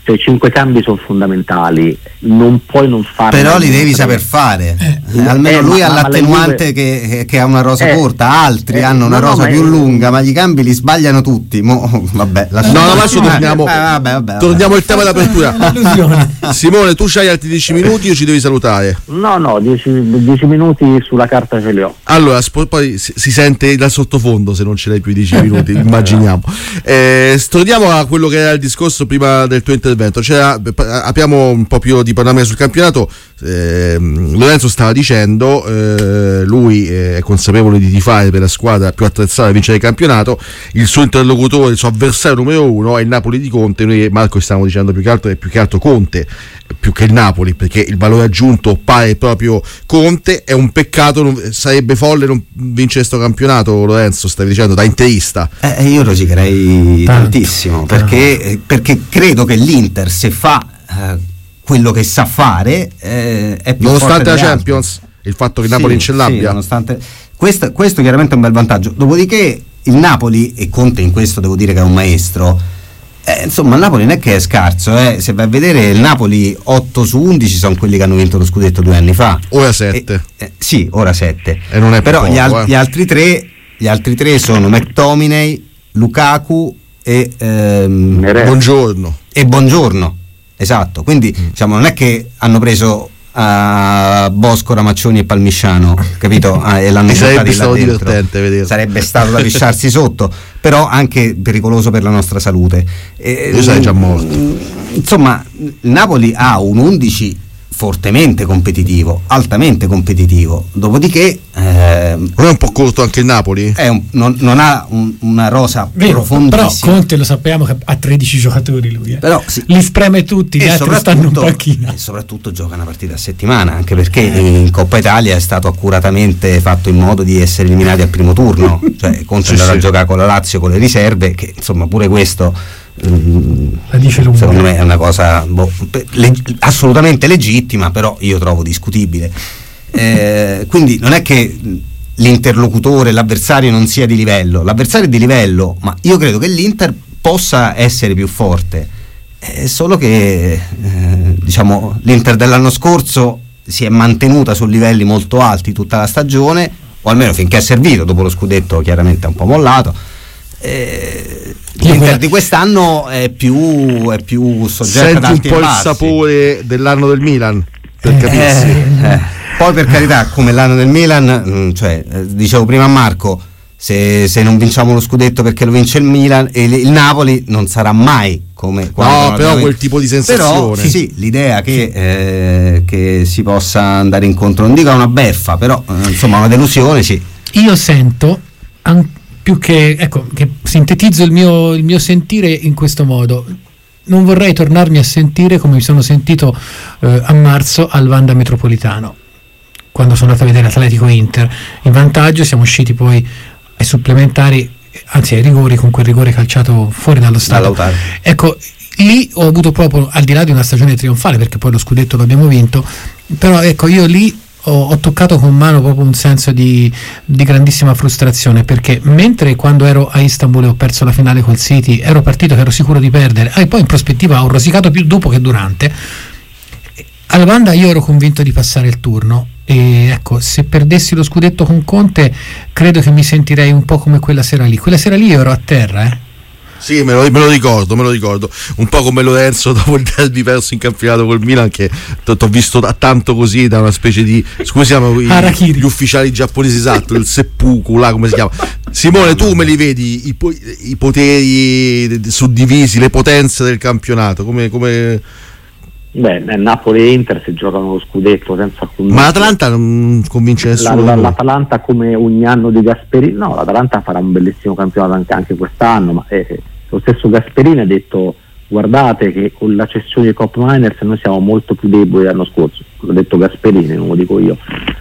Cioè, i 5 cambi sono fondamentali, non puoi non farli. Però li devi saper fare. Almeno lui ha l'attenuante che ha una rosa corta, altri hanno una rosa più lunga, ma gli cambi li sbagliano tutti. Vabbè, adesso torniamo al tema dell'apertura. Simone, tu c'hai altri 10 minuti o ci devi salutare? No, 10 minuti sulla carta ce li ho. Allora, poi si sente dal sottofondo se non ce l'hai più i 10 minuti, immaginiamo. Torniamo a quello che era il discorso prima del tuo intervento. Apriamo un po' più di panoramica sul campionato. Lorenzo stava dicendo, lui è consapevole di tifare per la squadra più attrezzata a vincere il campionato. Il suo interlocutore, il suo avversario numero 1 è il Napoli di Conte. Noi, Marco, stiamo dicendo più che altro Conte più che il Napoli, perché il valore aggiunto pare proprio Conte. È un peccato, sarebbe folle non vincere questo campionato, Lorenzo, stavi dicendo da interista. Io rosicherei tantissimo, perché credo che l'Inter, se fa quello che sa fare, è più nonostante forte la Champions, il fatto che il Napoli non ce l'abbia, nonostante questo chiaramente è un bel vantaggio. Dopodiché il Napoli, e Conte in questo devo dire che è un maestro, insomma il Napoli non è che è scarso, se vai a vedere il Napoli 8 su 11 sono quelli che hanno vinto lo scudetto 2 anni fa, ora 7 sì, ora 7, e non è però poco, gli altri tre sono McTominay, Lukaku e Buongiorno, esatto. Quindi diciamo non è che hanno preso Bosco, Ramaccioni e Palmisciano, capito? E l'hanno sarebbe stato divertente vedere. Sarebbe stato da pisciarsi sotto, però anche pericoloso per la nostra salute. Io sarei già morto. Insomma, il Napoli ha un 11 fortemente competitivo, altamente competitivo. Dopodiché non è un po' corto anche il Napoli? Non ha una rosa profondissima. Però Conte lo sappiamo che ha 13 giocatori lui, però, sì. Li spreme tutti, gli altri stanno in panchina. E soprattutto gioca una partita a settimana, anche perché in Coppa Italia è stato accuratamente fatto in modo di essere eliminati al primo turno. Cioè Conte è andato a giocare con la Lazio con le riserve, che insomma pure questo secondo me è una cosa assolutamente legittima, però io trovo discutibile. Quindi non è che l'interlocutore, l'avversario non sia di livello, l'avversario è di livello, ma io credo che l'Inter possa essere più forte, solo che diciamo l'Inter dell'anno scorso si è mantenuta su livelli molto alti tutta la stagione, o almeno finché è servito. Dopo lo scudetto chiaramente è un po' mollato. L'Inter di quest'anno è più soggetta ad alti e bassi. Senti un po' il sapore dell'anno del Milan, per capirsi. Poi per carità, come l'anno del Milan, dicevo prima a Marco, se non vinciamo lo scudetto perché lo vince il Milan, e il Napoli non sarà mai come quando però quel tipo di sensazione. Però sì, l'idea che si possa andare incontro, non dico una beffa, però insomma una delusione, sì. Io sento più che sintetizzo il mio sentire in questo modo. Non vorrei tornarmi a sentire come mi sono sentito a marzo al Wanda Metropolitano, quando sono andato a vedere Atletico Inter in vantaggio, siamo usciti poi ai supplementari, anzi ai rigori, con quel rigore calciato fuori dallo stadio. Ecco, lì ho avuto proprio, al di là di una stagione trionfale, perché poi lo scudetto l'abbiamo vinto, però ecco, io lì ho toccato con mano proprio un senso di grandissima frustrazione, perché mentre quando ero a Istanbul e ho perso la finale col City ero partito che ero sicuro di perdere, e poi in prospettiva ho rosicato più dopo che durante, al Wanda io ero convinto di passare il turno, e ecco, se perdessi lo scudetto con Conte credo che mi sentirei un po' come quella sera lì io ero a terra. Sì, me lo ricordo, un po' come Lorenzo dopo il derby perso in campionato col Milan, che t'ho visto tanto così, da una specie di, scusiamo, gli ufficiali giapponesi, esatto, il seppuku là, come si chiama. Simone, tu me li vedi i poteri suddivisi, le potenze del campionato, come... Beh, Napoli e Inter si giocano lo scudetto senza alcun dubbio. Ma l'Atalanta non convince nessuno? L'Atalanta, come ogni anno di Gasperini, no, l'Atalanta farà un bellissimo campionato anche quest'anno, ma lo stesso Gasperini ha detto: guardate che con la cessione di Kopp Miners noi siamo molto più deboli dell'anno scorso. L'ho detto Gasperini, non lo dico io.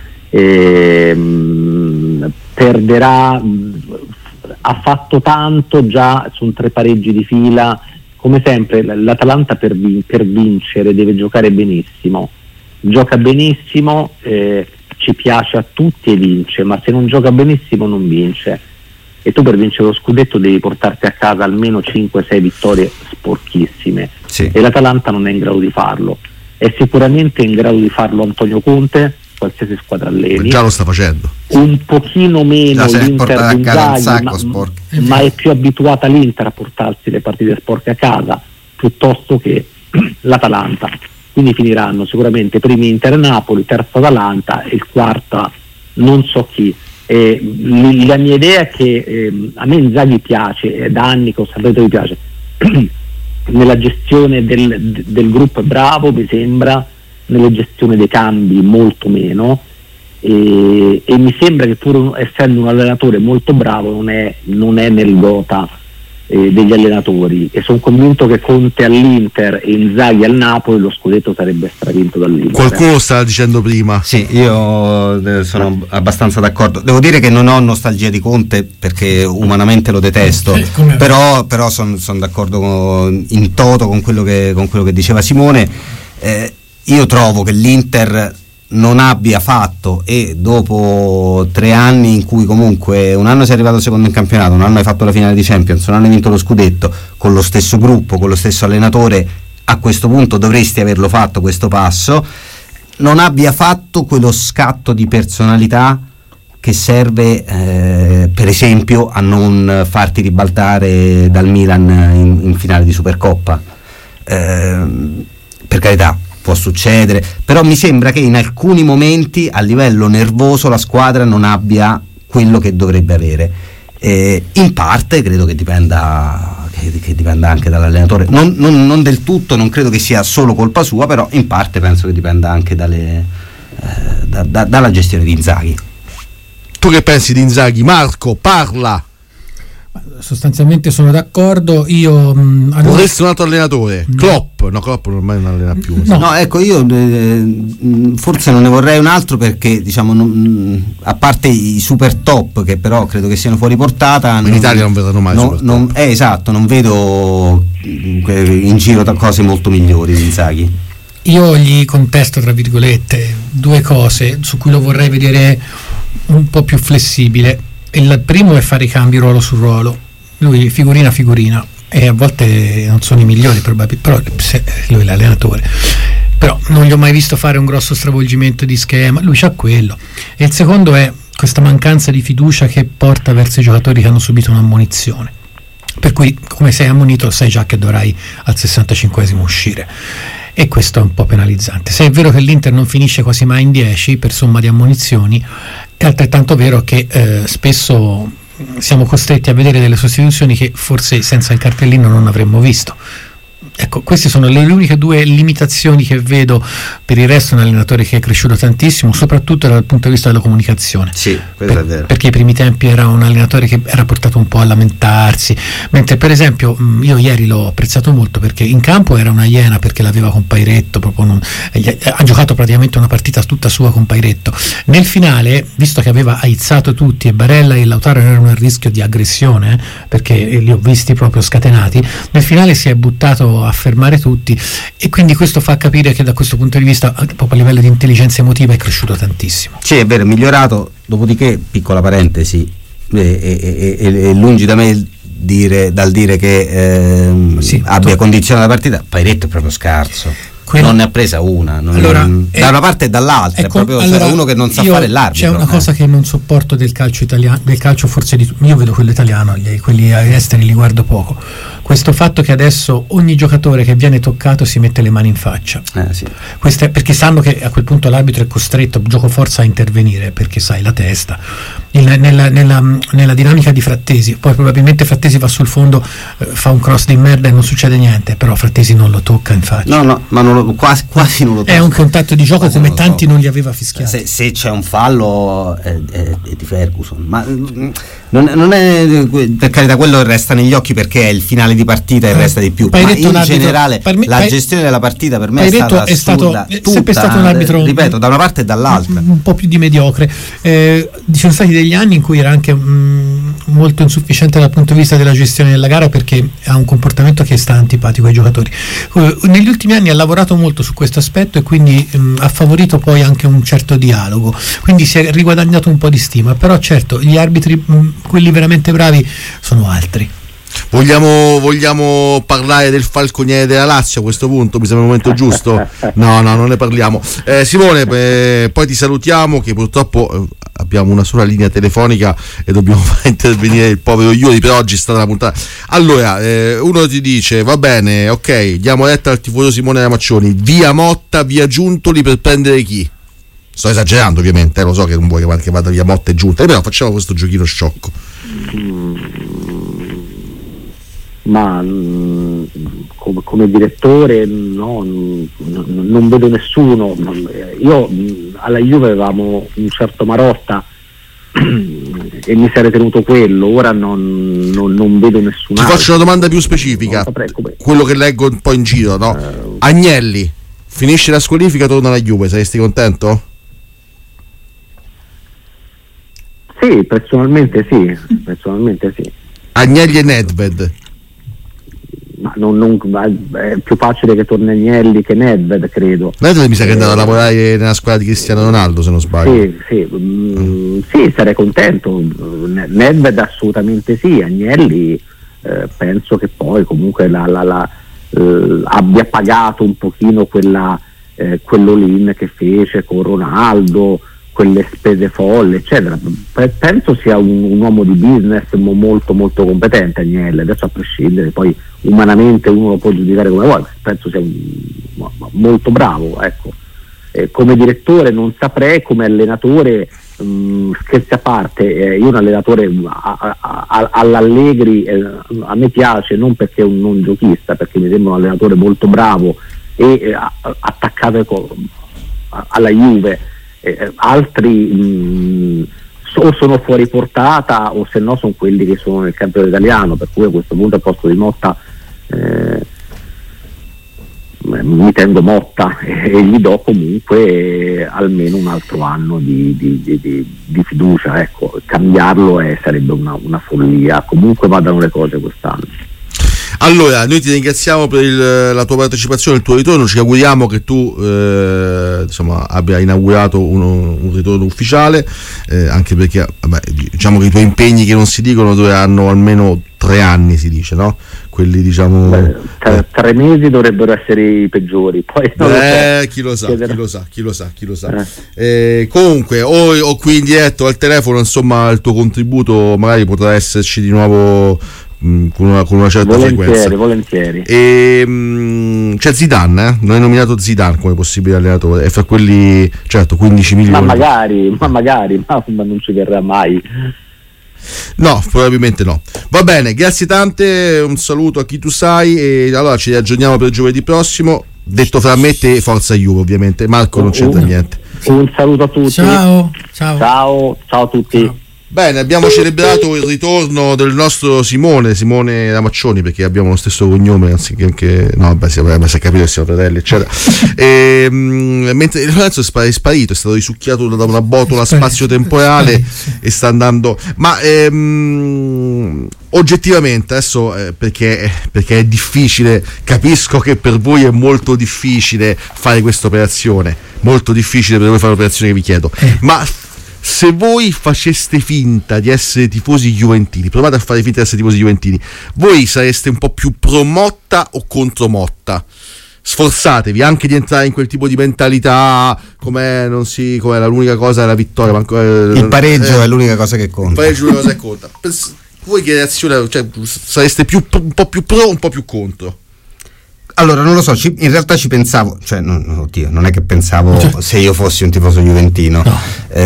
Perderà, ha fatto tanto già, sono 3 pareggi di fila. Come sempre l'Atalanta per vincere deve giocare benissimo, gioca benissimo, ci piace a tutti e vince, ma se non gioca benissimo non vince. e tu per vincere lo scudetto devi portarti a casa almeno 5-6 vittorie sporchissime, e l'Atalanta non è in grado di farlo. È sicuramente in grado di farlo Antonio Conte, qualsiasi squadra alleni, già lo sta facendo un pochino meno l'Inter di Inzaghi, ma è più abituata l'Inter a portarsi le partite sporche a casa piuttosto che l'Atalanta, quindi finiranno sicuramente primi Inter e Napoli, terzo Atalanta e il quarta non so chi. La mia idea è che a me Inzaghi piace, è da anni che ho saputo che mi piace nella gestione del gruppo è bravo, mi sembra, nella gestione dei cambi molto meno, e mi sembra che pur essendo un allenatore molto bravo non è nel gota degli allenatori, e sono convinto che Conte all'Inter e Inzaghi al Napoli lo scudetto sarebbe stravinto dall'Inter. Qualcuno lo stava dicendo prima. Sì, io sono abbastanza d'accordo. Devo dire che non ho nostalgia di Conte perché umanamente lo detesto, però sono d'accordo in toto con quello che diceva Simone. Io trovo che l'Inter non abbia fatto, e dopo 3 anni in cui comunque un anno sei arrivato secondo in campionato, un anno hai fatto la finale di Champions, un anno hai vinto lo scudetto con lo stesso gruppo, con lo stesso allenatore, a questo punto dovresti averlo fatto questo passo, non abbia fatto quello scatto di personalità che serve per esempio a non farti ribaltare dal Milan in finale di Supercoppa. Per carità, può succedere, però mi sembra che in alcuni momenti a livello nervoso la squadra non abbia quello che dovrebbe avere. In parte credo che dipenda anche dall'allenatore, non del tutto, non credo che sia solo colpa sua, però in parte penso che dipenda anche dalla gestione di Inzaghi. Tu che pensi di Inzaghi? Marco, parla. Sostanzialmente sono d'accordo. Io vorresti un altro allenatore? Klopp ormai non allena più. No, ecco, io forse non ne vorrei un altro perché diciamo a parte i super top che però credo che siano fuori portata, in Italia non vedranno mai esatto, non vedo in giro cose molto migliori di Inzaghi. Io gli contesto tra virgolette 2 cose su cui lo vorrei vedere un po' più flessibile. Il primo è fare i cambi ruolo su ruolo, lui figurina e a volte non sono i migliori probabilmente, però lui è l'allenatore, però non gli ho mai visto fare un grosso stravolgimento di schema, lui c'ha quello. E il secondo è questa mancanza di fiducia che porta verso i giocatori che hanno subito un'ammonizione, per cui come sei ammonito sai già che dovrai al 65esimo uscire, e questo è un po' penalizzante. Se è vero che l'Inter non finisce quasi mai in 10 per somma di ammonizioni, è altrettanto vero che spesso siamo costretti a vedere delle sostituzioni che forse senza il cartellino non avremmo visto. Ecco, queste sono le uniche 2 limitazioni che vedo. Per il resto è un allenatore che è cresciuto tantissimo, soprattutto dal punto di vista della comunicazione. Sì, questo è vero. Perché ai primi tempi era un allenatore che era portato un po' a lamentarsi, mentre per esempio io ieri l'ho apprezzato molto perché in campo era una iena, perché l'aveva con Pairetto, ha giocato praticamente una partita tutta sua con Pairetto. Nel finale, visto che aveva aizzato tutti e Barella e Lautaro erano a rischio di aggressione, perché li ho visti proprio scatenati, nel finale si è buttato a fermare tutti, e quindi questo fa capire che da questo punto di vista proprio a livello di intelligenza emotiva è cresciuto tantissimo. Sì, è vero, è migliorato. Dopodiché, piccola parentesi, è lungi da me dal dire che abbia condizionato la partita. Pairetto è proprio scarso. Non ne ha presa una, da una parte e dall'altra, è proprio uno che non sa fare l'arbitro. C'è una cosa che non sopporto del calcio italiano, del calcio forse io vedo quello italiano, quelli esteri li guardo poco. Questo fatto che adesso ogni giocatore che viene toccato si mette le mani in faccia. Sì. Perché sanno che a quel punto l'arbitro è costretto, gioco forza, a intervenire, perché sai la testa. Nella dinamica di Frattesi, poi probabilmente Frattesi va sul fondo, fa un cross di merda e non succede niente, però Frattesi non lo tocca in faccia. No, ma quasi non lo tocca. È un contatto di gioco come tanti non gli aveva fischiato. Se c'è un fallo è di Ferguson, ma non è, per carità, quello resta negli occhi perché è il finale di partita e resta di più. Pairetto, ma in generale la gestione della partita per me Pairetto è stata è sempre stato un arbitro, ripeto, da una parte e dall'altra, un po' più di mediocre. Ci sono stati degli anni in cui era anche un molto insufficiente dal punto di vista della gestione della gara, perché ha un comportamento che sta antipatico ai giocatori. Negli ultimi anni ha lavorato molto su questo aspetto e quindi ha favorito poi anche un certo dialogo, quindi si è riguadagnato un po' di stima, però certo gli arbitri, quelli veramente bravi, sono altri. Vogliamo parlare del falconiere della Lazio a questo punto? Mi sembra il momento giusto? No, non ne parliamo. Simone, poi ti salutiamo, che purtroppo abbiamo una sola linea telefonica e dobbiamo far intervenire il povero Iuri. Per oggi è stata la puntata. Allora, uno ti dice: va bene, ok, diamo retta al tifoso Simone Ramaccioni, via Motta, via Giuntoli per prendere chi? Sto esagerando ovviamente, lo so che non vuoi che vada via Motta e Giuntoli, però facciamo questo giochino sciocco. Ma come direttore no, non vedo nessuno. Io alla Juve avevamo un certo Marotta e mi sarei tenuto quello, ora non vedo nessun altro. Ti faccio una domanda più specifica, quello che leggo un po' in giro, no? Agnelli, finisce la squalifica, torna alla Juve, saresti contento? Sì, personalmente sì. Agnelli e Nedved? Ma è più facile che torni Agnelli che Nedved, credo. Nedved mi sa che è andato a lavorare nella squadra di Cristiano Ronaldo, se non sbaglio. Sì, sarei contento. Nedved assolutamente sì. Agnelli penso che poi comunque abbia pagato un pochino quell'all-in che fece con Ronaldo, quelle spese folle, eccetera. Penso sia un uomo di business molto molto competente Agnelli, adesso a prescindere, poi umanamente uno lo può giudicare come vuole, penso sia molto bravo, ecco. Come direttore non saprei, come allenatore scherzi a parte, io un allenatore all'Allegri a me piace, non perché è un non giochista, perché mi sembra un allenatore molto bravo e attaccato alla Juve. Altri o sono fuori portata o se no sono quelli che sono nel campionato italiano, per cui a questo punto al posto di Motta mi tengo Motta e gli do comunque almeno un altro anno di fiducia, ecco. Cambiarlo sarebbe una follia, comunque vadano le cose quest'anno. Allora, noi ti ringraziamo per la tua partecipazione, il tuo ritorno, ci auguriamo che tu abbia inaugurato un ritorno ufficiale, anche perché diciamo che i tuoi impegni che non si dicono dureranno almeno 3 anni, si dice, no? Quelli 3 mesi dovrebbero essere i peggiori, poi chi lo sa. Comunque o qui in diretta o al telefono, insomma, il tuo contributo magari potrà esserci di nuovo con una certa frequenza. Volentieri. C'è Zidane, non hai nominato Zidane come possibile allenatore, e fra quelli, certo, 15 milioni. Ma magari, ma non ci verrà mai. No, probabilmente no. Va bene, grazie tante, un saluto a chi tu sai, e allora ci aggiorniamo per giovedì prossimo. Detto fra me e te, forza Juve, ovviamente. Marco non c'entra niente. Un saluto a tutti. Ciao a tutti. Ciao. Bene, abbiamo celebrato il ritorno del nostro Simone Ramaccioni, perché abbiamo lo stesso cognome, anziché anche si è capito che siamo fratelli, eccetera. Mentre Lorenzo è sparito, è stato risucchiato da una botola spazio-temporale e sta andando. Ma oggettivamente adesso, perché è difficile, capisco che per voi è molto difficile fare questa operazione, molto difficile per voi fare l'operazione che vi chiedo, ma se voi faceste finta di essere tifosi juventini, provate a fare finta di essere tifosi juventini, voi sareste un po' più pro Motta o contro Motta? Sforzatevi anche di entrare in quel tipo di mentalità, com'è l'unica cosa è la vittoria, il pareggio è l'unica cosa che conta. Il pareggio è l'unica cosa che conta. Voi che reazione, sareste un po' più pro o un po' più contro? Allora, non lo so, in realtà ci pensavo, non è che pensavo se io fossi un tifoso juventino, no.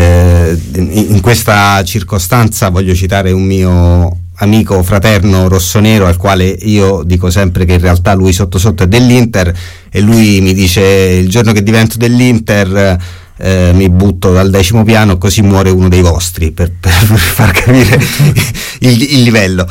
In questa circostanza voglio citare un mio amico fraterno rossonero, al quale io dico sempre che in realtà lui sotto è dell'Inter, e lui mi dice: il giorno che divento dell'Inter mi butto dal 10° piano, così muore uno dei vostri, per far capire il livello.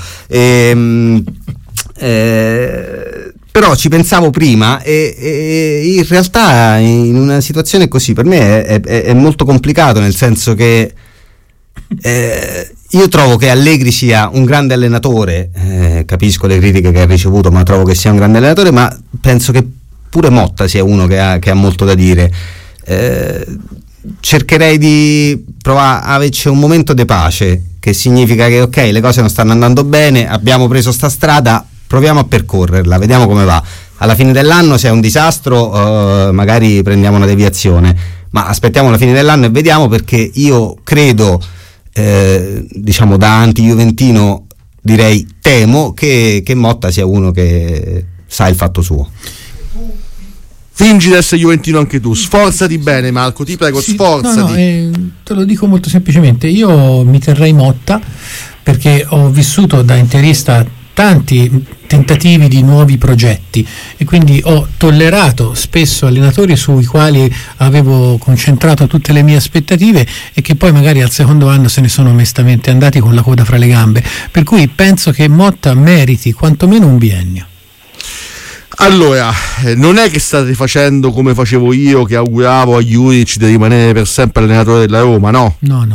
Però ci pensavo prima e in realtà in una situazione così per me è molto complicato, nel senso che Io trovo che Allegri sia un grande allenatore, capisco le critiche che ha ricevuto, ma trovo che sia un grande allenatore, ma penso che pure Motta sia uno che ha molto da dire. Cercherei di provare a averci un momento di pace, che significa che ok, le cose non stanno andando bene, abbiamo preso sta strada, proviamo a percorrerla, vediamo come va. Alla fine dell'anno, se è un disastro, magari prendiamo una deviazione, ma aspettiamo la fine dell'anno e vediamo, perché io credo, diciamo da anti-juventino, temo che Motta sia uno che sa il fatto suo. Fingi di essere juventino anche tu, sforzati bene Marco, ti prego, sforzati. Te lo dico molto semplicemente, io mi terrei Motta perché ho vissuto da interista tanti tentativi di nuovi progetti e quindi ho tollerato spesso allenatori sui quali avevo concentrato tutte le mie aspettative e che poi magari al secondo anno se ne sono onestamente andati con la coda fra le gambe, per cui penso che Motta meriti quantomeno un biennio. Allora, non è che state facendo come facevo io, che auguravo a Juric di rimanere per sempre allenatore della Roma, no? No.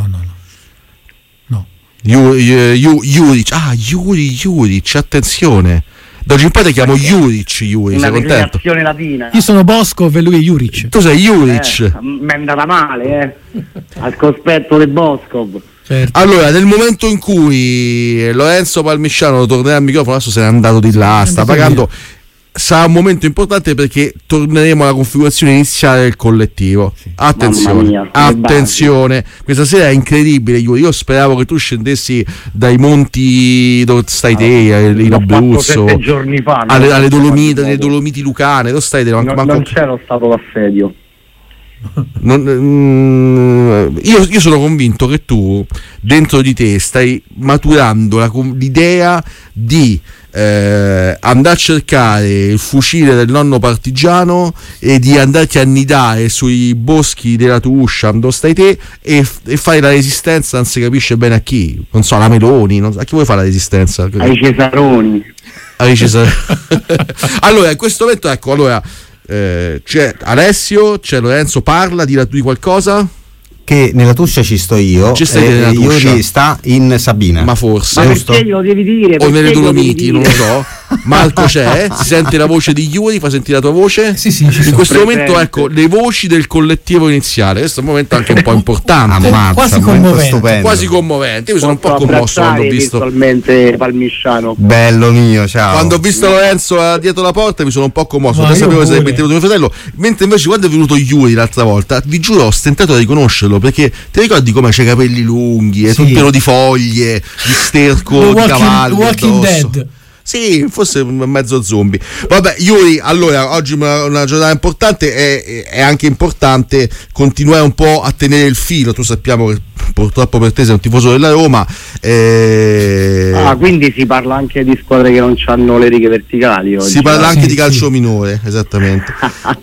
Juric, attenzione. Da oggi in poi ti chiamo Juric, sei contento? Una latina. Io sono Boscov e lui è Juric. Tu sei Juric. Mi è andata male, al cospetto del Boscov. Certo. Allora, nel momento in cui Lorenzo Palmisciano tornerà al microfono, adesso se n'è andato di là, sta pagando. Sarà un momento importante perché torneremo alla configurazione iniziale del collettivo. Attenzione, questa sera è incredibile. Io speravo che tu scendessi dai monti dove stai te, in Abruzzo, 7 giorni fa, alle Dolomiti Lucane. Dove stai te? Non c'era stato l'assedio. Io sono convinto che tu dentro di te stai maturando l'idea di andare a cercare il fucile del nonno partigiano e di andarti a annidare sui boschi della Tuscia dove stai te e fare la resistenza, non si capisce bene a chi, non so, la Meloni, a chi vuoi fare la resistenza? Ai Cesaroni. Allora in questo momento c'è Alessio, c'è Lorenzo, parla di qualcosa. Che nella Tuscia ci sto io, Iuri sta in Sabina. Ma forse. Ma perché glielo devi dire? O nelle Dolomiti, non lo so. Marco c'è? Si sente la voce di Iuri? Fa sentire la tua voce? Sì, in questo momento, ecco, le voci del collettivo iniziale. Questo è un momento anche un po' importante. Quasi commovente. Io mi sono un po' commosso quando ho visto virtualmente Palmisciano. Bello mio, ciao. Quando ho visto Lorenzo dietro la porta mi sono un po' commosso. Non sapevo che sarebbe intervenuto mio fratello. Mentre invece quando è venuto Iuri l'altra volta, vi giuro, ho stentato a riconoscerlo, perché ti ricordi come c'è i capelli lunghi, è tutto pieno di foglie, di sterco, di cavalli. Walking Dead. Sì, forse mezzo zombie. Vabbè, Iuri, allora, oggi una giornata importante, è anche importante continuare un po' a tenere il filo. Tu sappiamo che purtroppo per te sei un tifoso della Roma. Quindi si parla anche di squadre che non hanno le righe verticali oggi. Si parla anche di calcio minore, esattamente.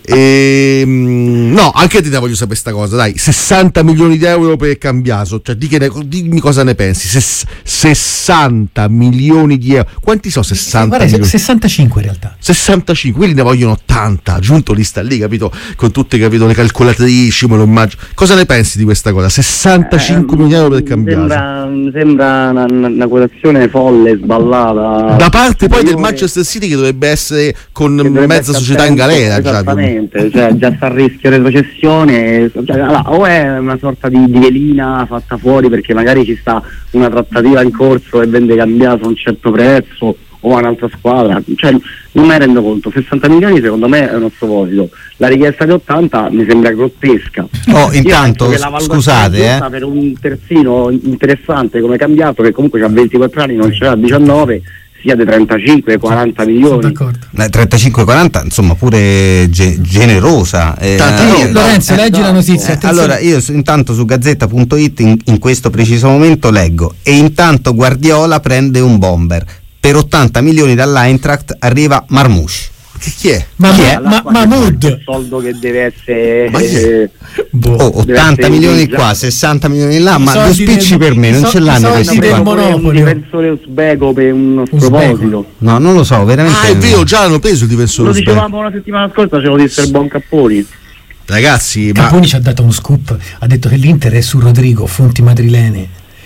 No, anche te voglio sapere questa cosa, dai, 60 milioni di euro per Cambiaso, cioè dimmi cosa ne pensi. 60 milioni di euro, quanti sono 60 milioni? 65 in realtà. 65, quelli ne vogliono 80, aggiunto lista lì, capito, con tutte, capito, le calcolatrici, me lo immagino. Cosa ne pensi di questa cosa? 65 milioni di euro per Cambiaso. Mi sembra una quotazione folle, sballata. Da parte poi del Manchester City, che dovrebbe essere con mezza società in galera. Esattamente, già sta a rischio retrocessione. O è una sorta di velina fatta fuori perché magari ci sta una trattativa in corso e vende Cambiaso a un certo prezzo, o a un'altra squadra, cioè non me ne rendo conto. 60 milioni secondo me è uno sproposito, la richiesta di 80 mi sembra grottesca. Intanto scusate, per un terzino interessante come Cambiaso, che comunque ha 24 anni, non ce l'ha 19, sia di 35-40 milioni. 35-40 insomma pure generosa. Lorenzo, leggi la notizia. Allora io intanto su Gazzetta.it in questo preciso momento leggo: e intanto Guardiola prende un bomber. Per 80 milioni dall'Eintracht arriva Marmouche. Chi è? Mahmoud. Il soldo che deve essere 80 milioni qua, 60 milioni là, ma due spicci per me non ce l'hanno questi qua. Un difensore uzbeko per uno sproposito. No, non lo so, veramente. È vero, già l'hanno preso il difensore uzbeko. Lo dicevamo la settimana scorsa, ce lo disse il buon Capponi. Ragazzi, Capponi ci ha dato uno scoop, ha detto che l'Inter è su Rodrigo, fonti madrilene.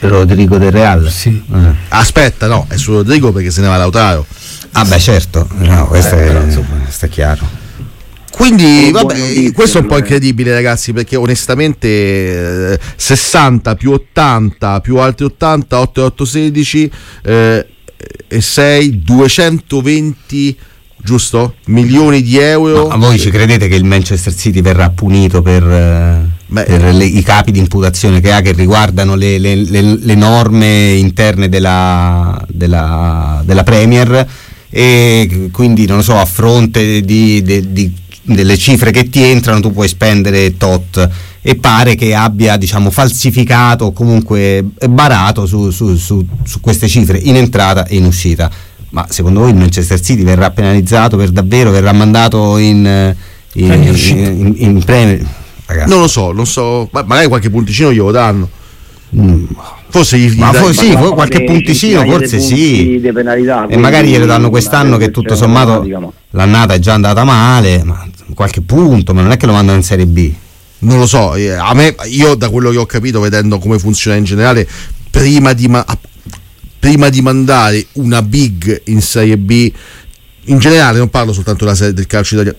Rodrigo del Real? Sì. Aspetta, no, è su Rodrigo perché se ne va Lautaro. Ah beh, certo, no, questo è chiaro. Quindi vabbè, questo è un po' incredibile, ragazzi, perché onestamente 60 più 80 più altri 80, 8 e 8 16 e 6, 220, giusto? Milioni di euro. Ma voi ci credete che il Manchester City verrà punito per i capi di imputazione che ha, che riguardano le norme interne della Premier, e quindi non lo so, a fronte delle cifre che ti entrano tu puoi spendere tot, e pare che abbia, diciamo, falsificato o comunque barato su queste cifre in entrata e in uscita. Ma secondo voi il Manchester City verrà penalizzato per davvero, verrà mandato in Premier? Ragazzi. Non lo so, magari qualche punticino glielo danno. Forse qualche punticino forse sì, e magari glielo danno quest'anno, che tutto sommato l'annata è già andata male, ma qualche punto, ma non è che lo mandano in Serie B. Non lo so, io da quello che ho capito, vedendo come funziona in generale, prima di mandare una big in Serie B, in generale, non parlo soltanto del calcio italiano,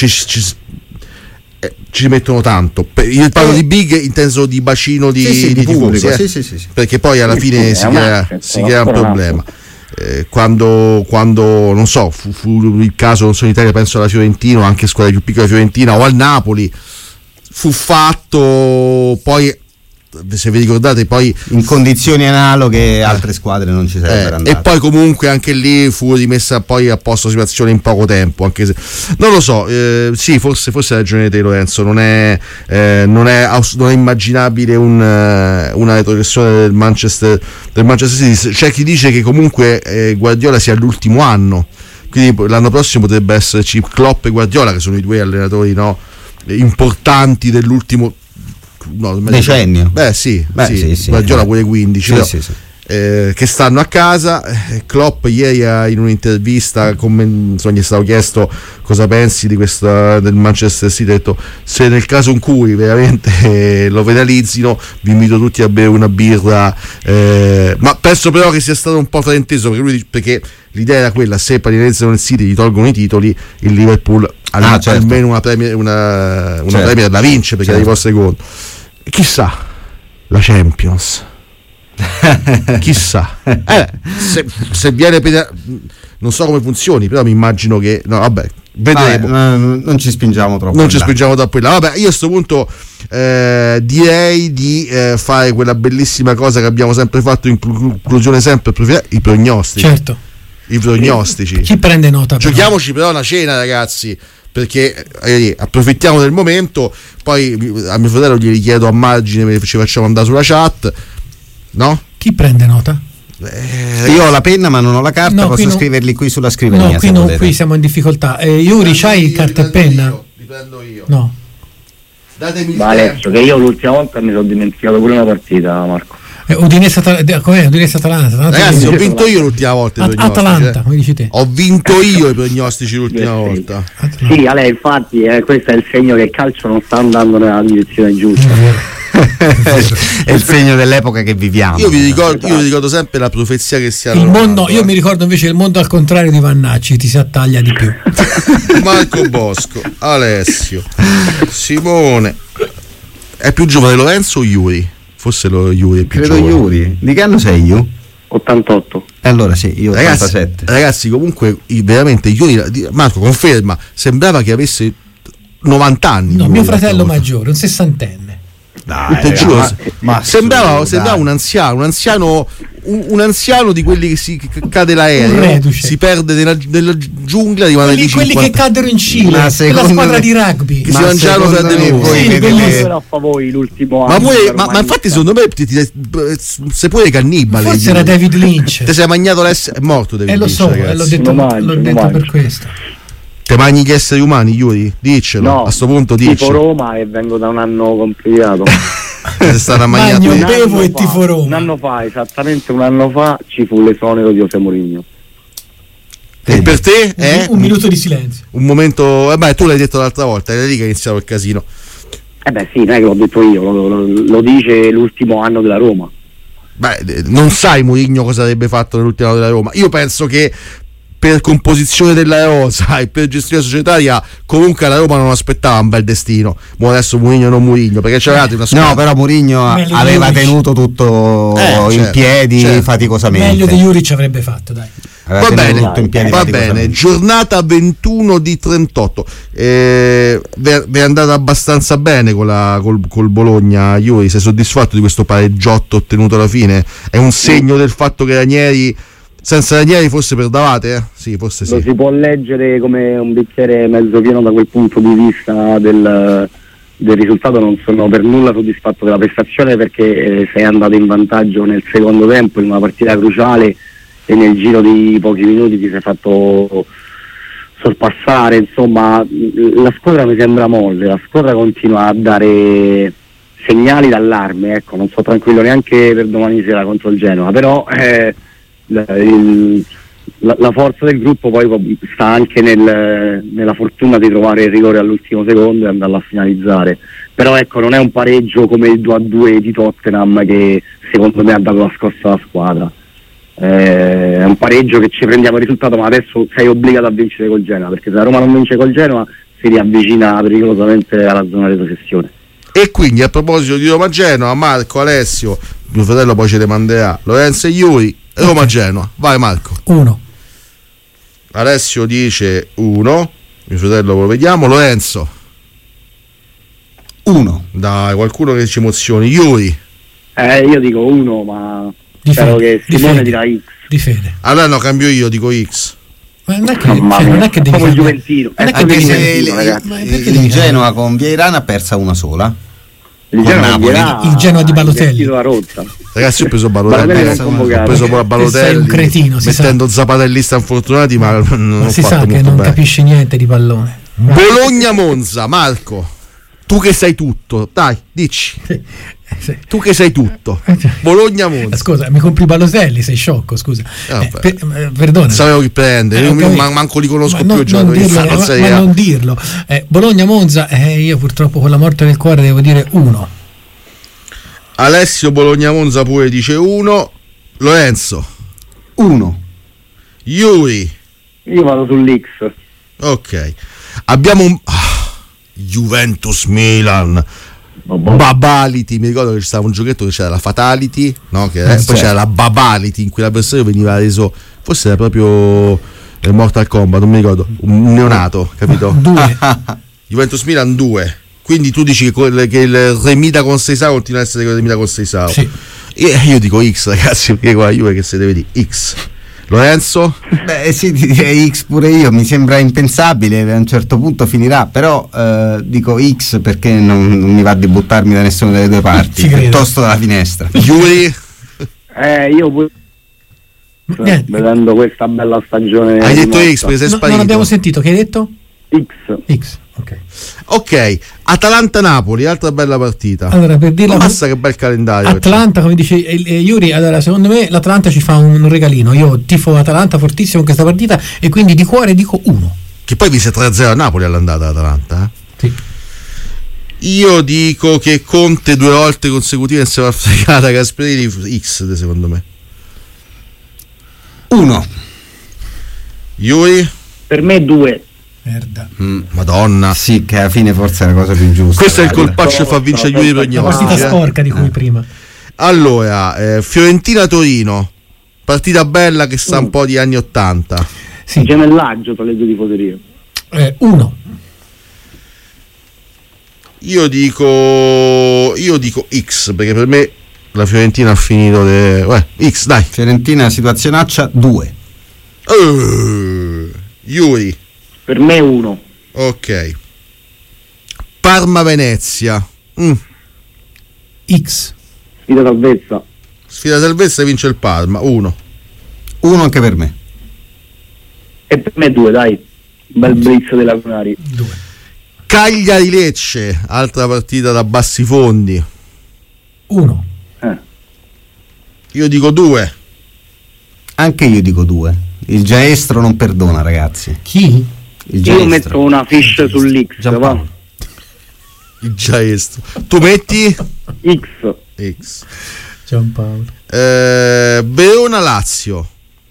ci mettono tanto. Io parlo di big in senso di bacino di tifosi, perché poi alla fine si crea un problema. Quando non so, fu il caso, non so, in Italia, penso alla Fiorentina, anche squadre più piccole, Fiorentina o al Napoli, fu fatto poi, se vi ricordate, poi in condizioni analoghe altre squadre non ci sarebbero andate, e poi comunque anche lì fu rimessa poi a posto la situazione in poco tempo, anche se non lo so, sì, forse ha ragione te, Lorenzo, non è immaginabile una retrogressione del Manchester City. C'è chi dice che comunque Guardiola sia l'ultimo anno, quindi l'anno prossimo potrebbe esserci Klopp e Guardiola, che sono i due allenatori importanti dell'ultimo decennio. Sì. Guardiola pure 15, che stanno a casa. Klopp ieri in un'intervista gli è stato chiesto cosa pensi di questa del Manchester City, ha detto: se nel caso in cui veramente lo penalizzino, vi invito tutti a bere una birra, ma penso però che sia stato un po' frainteso, perché l'idea era quella: se penalizzano il City, gli tolgono i titoli, il Liverpool almeno una Premier la vince, perché arriva secondo. Chissà, la Champions. Chissà, se viene non so come funzioni, però mi immagino che vedremo. Non ci spingiamo troppo. Non ci spingiamo troppo in là. Vabbè, io a questo punto direi di fare quella bellissima cosa che abbiamo sempre fatto in conclusione, sempre i prognostici. Certo. I prognostici. Chi prende nota? Giochiamoci però una cena, ragazzi, perché approfittiamo del momento. Poi a mio fratello gli richiedo a margine, ci facciamo andare sulla chat, no? Chi prende nota? Io ho la penna ma non ho la carta, posso scriverli qui sulla scrivania. Qui siamo in difficoltà. Yuri, c'hai carta e penna? Li prendo io. No. Datemi Adesso che io l'ultima volta mi sono dimenticato pure una partita, Marco. Udinese-Atalanta. Ragazzi, ho vinto io l'ultima volta. Atalanta, come dici te. Ho vinto io i prognostici l'ultima volta. Sì, infatti questo è il segno che il calcio non sta andando nella direzione giusta. È il segno dell'epoca che viviamo. Io vi ricordo sempre la profezia che si il mondo. Io mi ricordo invece il mondo al contrario di Vannacci, ti si attaglia di più. Marco Bosco, Alessio, Simone. È più giovane Lorenzo o Yuri? Forse Yuri è più giovane. Credo Yuri. Di che anno sei Yu? 88. Allora sì, io 87. Ragazzi, comunque veramente Yuri, Marco conferma, sembrava che avesse 90 anni. No, mio fratello maggiore, un sessantenne. Dai, ma sembrava un anziano di quelli che cade l'aereo, si perde nella giungla, rimane lì. Quelli che caddero in Cile, quella squadra di rugby che si mangiarono fra di voi l'ultimo anno. Ma infatti secondo me sei pure cannibale. Forse era David Lynch. Ti sei magnato è morto David Lynch. Lo so, l'ho detto per questo. Te mangi gli esseri umani, Yuri? Diccelo, no, a sto punto diccelo. Tifo Roma e vengo da un anno complicato. Bevo e tifo Roma. Un anno fa, esattamente un anno fa, ci fu l'esonero di José Mourinho. E per te è? Un minuto di silenzio. Un momento, tu l'hai detto l'altra volta, è lì che è iniziato il casino. Sì, non è che l'ho detto io, lo dice l'ultimo anno della Roma. non sai Mourinho cosa avrebbe fatto nell'ultima della Roma. Io penso che per composizione della rosa e per gestione societaria comunque la Roma non aspettava un bel destino. Ma adesso Mourinho non Mourinho, perché c'era una squadra. No, però Mourinho aveva tenuto tutto in piedi faticosamente. Meglio di Juric avrebbe fatto, dai. Va bene, giornata 21 di 38. Vi è andata abbastanza bene col Bologna. Iuri, sei soddisfatto di questo pareggiotto ottenuto alla fine? È un segno del fatto che Ranieri, senza Ranieri forse perdavate? Sì, forse sì. Lo si può leggere come un bicchiere mezzo pieno da quel punto di vista del risultato. Non sono per nulla soddisfatto della prestazione, perché sei andato in vantaggio nel secondo tempo in una partita cruciale e nel giro di pochi minuti ti sei fatto sorpassare. Insomma, la squadra mi sembra molle, la squadra continua a dare segnali d'allarme, ecco, non sto tranquillo neanche per domani sera contro il Genoa, però la forza del gruppo poi sta anche nella fortuna di trovare il rigore all'ultimo secondo e andarla a finalizzare. Però ecco, non è un pareggio come il 2-2 di Tottenham che secondo me ha dato la scossa alla squadra. È un pareggio che ci prendiamo il risultato, ma adesso sei obbligato a vincere col Genoa, perché se la Roma non vince col Genoa si riavvicina pericolosamente alla zona di retrocessione. E quindi, a proposito di Roma-Genoa, Marco, Alessio, mio fratello poi ce le manderà, Lorenzo e Iuri, Roma-Genoa, vai Marco. 1. Alessio dice 1, mio fratello lo vediamo. Lorenzo 1. Dai, qualcuno che ci emozioni. Iuri, io dico 1, ma spero che Simone dirà X. Di fede. Allora no, cambio io, dico X. Ma non è che devi il Juventino. Anche se il Genoa con Vieira ha persa una sola. Il Genoa di Balotelli. Ragazzi, ho preso Balotelli, sei un cretino, mettendo Zappatellista infortunati, ma non si sa che non capisce niente di pallone. Bologna-Monza, Marco, tu che sai tutto, dai, dici. Tu che sai tutto. Bologna-Monza. Scusa, mi compri Balotelli, sei sciocco, scusa. Perdona. Sapevo chi prende, manco li conosco più. Ma non dirlo. Bologna-Monza, io purtroppo con la morte del cuore devo dire 1. Alessio Bologna-Monza pure dice 1. Lorenzo 1. Iuri, io vado sull'X. ok. Abbiamo un Juventus-Milan. Babality, mi ricordo che c'era un giochetto che c'era la Fatality, no? Poi c'era la Babality in cui l'avversario veniva reso, forse era proprio Mortal Kombat, non mi ricordo, un neonato, capito? 2. Juventus-Milan 2. Quindi tu dici che il Remida con Seisao continua a essere il Remida con Seisao? Sì. Io dico X, ragazzi, perché qua Juve che si deve dire X. Lorenzo? Beh sì, direi X pure io, mi sembra impensabile, a un certo punto finirà, però dico X perché non mi va di buttarmi da nessuna delle due parti, piuttosto dalla finestra. Giuri? Io pure, vedendo questa bella stagione. Hai detto X perché sei sparito. Non abbiamo sentito, che hai detto? X. Ok, Atalanta-Napoli, altra bella partita. Allora, per dirla, massa che bel calendario. Atlanta, come dice Iuri, allora secondo me l'Atalanta ci fa un regalino. Io tifo Atalanta fortissimo in questa partita e quindi di cuore dico 1. Che poi vinse 3-0 a Napoli all'andata l'Atalanta, Sì. Io dico che Conte 2 volte consecutive insieme a fregata Gasperini, X secondo me. 1. Iuri? Per me 2. Merda. Madonna. Sì, che alla fine forse è la cosa più giusta. Questo è il colpaccio che fa vincere Iuri per ogni La partita sporca di cui prima. Allora, Fiorentina-Torino, partita bella che sa un po' di anni 80. Sì. Gemellaggio tra le due tifoserie. 1. Io dico X, perché per me la Fiorentina ha finito X, dai. Fiorentina situazionaccia 2. Iuri? Per me 1. Ok. Parma-Venezia. X. Sfida salvezza vince il Parma. 1 anche per me. E per me 2, dai. Bel blitz della Cunari. 2. Cagliari-Lecce, altra partita da bassi fondi. 1. Io dico 2. Anche io dico 2. Il Giaestro non perdona, ragazzi. Chi? Io metto una fish sull'X. Giampaolo. Il Giaestro. Tu metti? X. Cioè, Giampaolo. Verona-Lazio.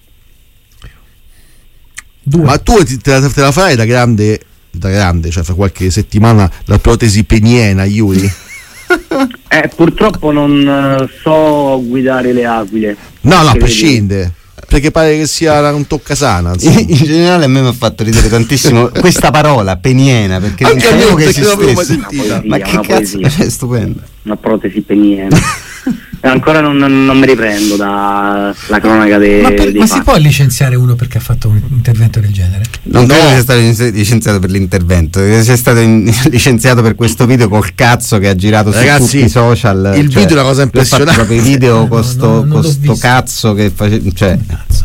2. Ma tu te la farai da grande, cioè fra qualche settimana, la protesi peniena, Yuri? Purtroppo non so guidare le aquile. No, a prescinde. Perché pare che sia un toccasana. In generale a me mi ha fatto ridere tantissimo questa parola peniena, perché non sapevo che esistesse. Ma che cazzo, è stupendo. Una protesi peniena. Ancora non mi riprendo dalla cronaca ma si può licenziare uno perché ha fatto un intervento del genere? Non credo sia stato licenziato per l'intervento, sia stato licenziato per questo video col cazzo che ha girato su tutti i social. Il video è una cosa impressionante. Proprio i video con sto cazzo che faceva, cioè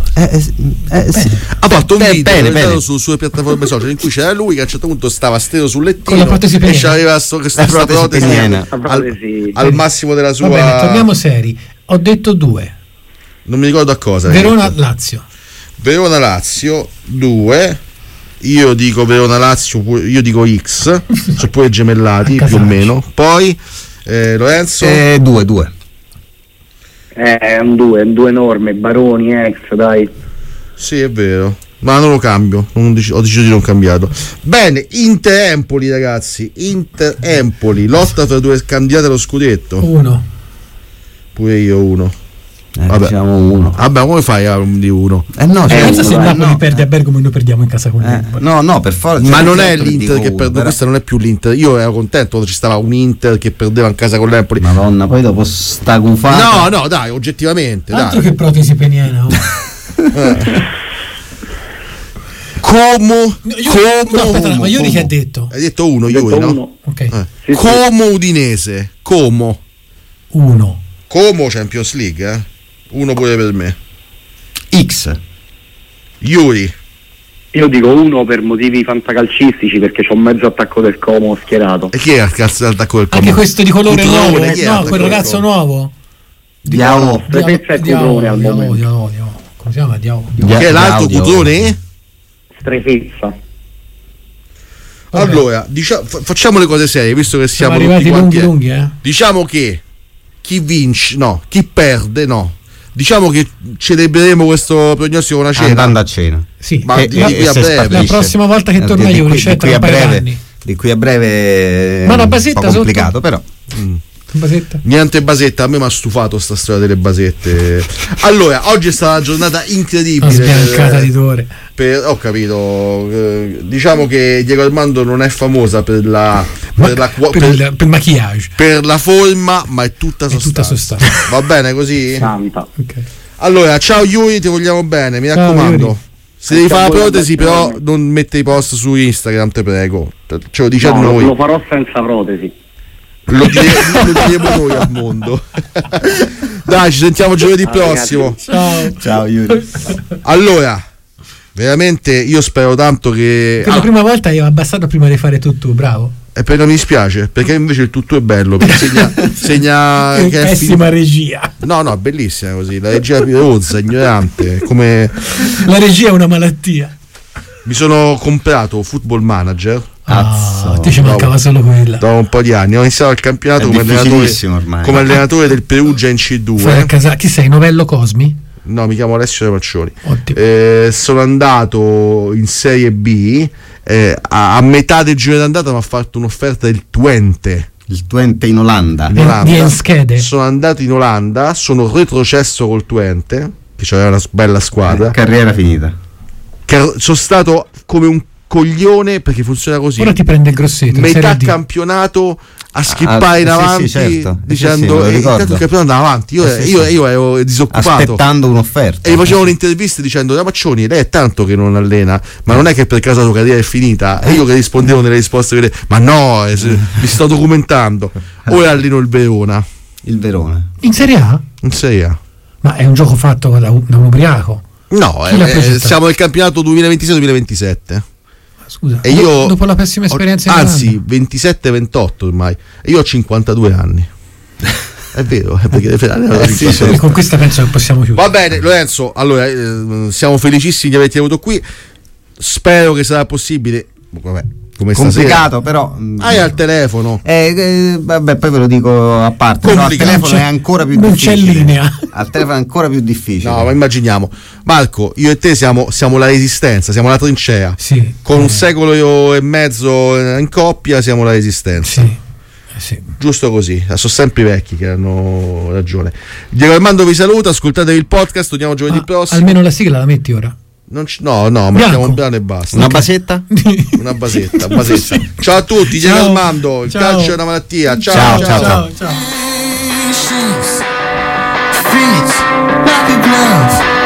ha fatto un video sulle piattaforme social in cui c'era lui che a un certo punto stava steso sul lettino con la protesi e c'aveva questa protesi al massimo della sua. Va bene, torniamo seri. Ho detto 2. Non mi ricordo a cosa. Verona-Lazio 2. Io dico Verona-Lazio, io dico X. Sono pure gemellati più o meno. Poi Lorenzo 2. Un 2 enorme. Baroni, ex, dai. Sì, è vero. Ma non lo cambio, ho deciso di non cambiarlo. Bene, Inter-Empoli, ragazzi. Inter-Empoli, lotta tra due candidati allo scudetto. 1. Pure io 1. Vabbè. Diciamo 1. Vabbè, come fai a di 1? Pensa se il Napoli perde a Bergamo e noi perdiamo in casa con l'Empoli. No, per forza. Ma non è l'Inter che perde, questa non è più l'Inter. Io ero contento quando ci stava un Inter che perdeva in casa con l'Empoli. Madonna, poi dopo sta gufata. No, dai, oggettivamente. Altro che protesi peniena. Como. Ma Iuri che ha detto? Hai detto 1, Iuri, no? Ok. Sì, Como Udinese. Como 1. Como Champions League, 1 pure per me. X. Iuri. Io dico 1 per motivi fantacalcistici, perché c'ho mezzo attacco del Como schierato. E chi è il cazzo dell'attacco del Como? Anche questo di colore nuovo? No, quel ragazzo nuovo. Diao. Strefezza e Cutone al momento. Diao. Come si chiama? Diao. Che è l'altro Cutone? Strefezza. Allora, facciamo le cose serie, visto che siamo arrivati lunghi. Diciamo che chi vince, chi perde, diciamo che celebreremo questo prognostico con una cena. Andando a cena. Sì, ma di qui a breve. La prossima volta che torna Iuri c'è tra un paio d'anni. Di qui a breve. Ma una basetta un po' complicato, sotto? però. Basetta. Niente basetta, a me mi ha stufato sta storia delle basette. Allora, oggi è stata una giornata incredibile. Sbiancata di Tore. Ho capito. Diciamo che Diego Armando non è famosa per il maquillage, per la forma, ma è tutta sostanza. Va bene così? Santa. Okay. Allora, ciao Yuri, ti vogliamo bene, mi raccomando. Yuri. Se devi fare la protesi, però non mette i post su Instagram, te prego. Ce lo dice a noi. Lo farò senza protesi. Lo diremo noi al mondo. Dai, ci sentiamo giovedì prossimo. Ciao Yuri. Allora, veramente io spero tanto che per la prima volta io ho abbassato prima di fare tutto, bravo. E poi non mi dispiace, perché invece il tutto è bello, perché segna che è pessima regia. No, è bellissima così, la regia è rozza, ignorante, come la regia è una malattia. Mi sono comprato Football Manager. Ti ci mancava solo quella. Dopo un po' di anni ho iniziato il campionato come allenatore del Perugia in C2. Chi sei? Novello Cosmi? No, mi chiamo Alessio Remaccioni. Sono andato in Serie B. A metà del giro d'andata mi ha fatto un'offerta del Twente. Il Twente in Olanda. Di Enschede. Sono andato in Olanda, sono retrocesso col Twente, che c'aveva una bella squadra. Carriera finita. Sono stato come un coglione, perché funziona così. Ora ti prende il grossetto. Metà campionato a schippare in avanti, certo. dicendo intanto il campionato andava avanti. Io ero disoccupato, aspettando un'offerta, e gli facevo un'intervista dicendo: Ramaccioni, lei è tanto che non allena, ma non è che per caso la sua carriera è finita? E io che rispondevo nelle risposte: ma no, mi sto documentando. Ora alleno il Verona. Il Verona in Serie A? In Serie A. Ma è un gioco fatto da un ubriaco? No, siamo nel campionato 2026-2027. Scusa, e io dopo la pessima esperienza anzi 27-28 ormai, e io ho 52 anni. È vero, perché con questa penso che possiamo chiudere. Va bene Lorenzo, allora siamo felicissimi di averti avuto qui, spero che sarà possibile vabbè, come complicato, però hai al telefono. Vabbè, poi ve lo dico a parte, però al telefono è ancora più difficile. Non c'è linea. Al telefono è ancora più difficile. No, ma immaginiamo, Marco, io e te siamo la Resistenza, siamo la trincea. Sì. Con un secolo e mezzo in coppia siamo la Resistenza. Sì. Sì. Giusto così, sono sempre i vecchi che hanno ragione. Diego Armando vi saluta, ascoltatevi il podcast, torniamo giovedì prossimo. Almeno la sigla la metti ora? No, mettiamo un brano e basta. Una basetta? Una basetta. Ciao a tutti, Diego Armando, il calcio è una malattia. Ciao. Feet like a glove.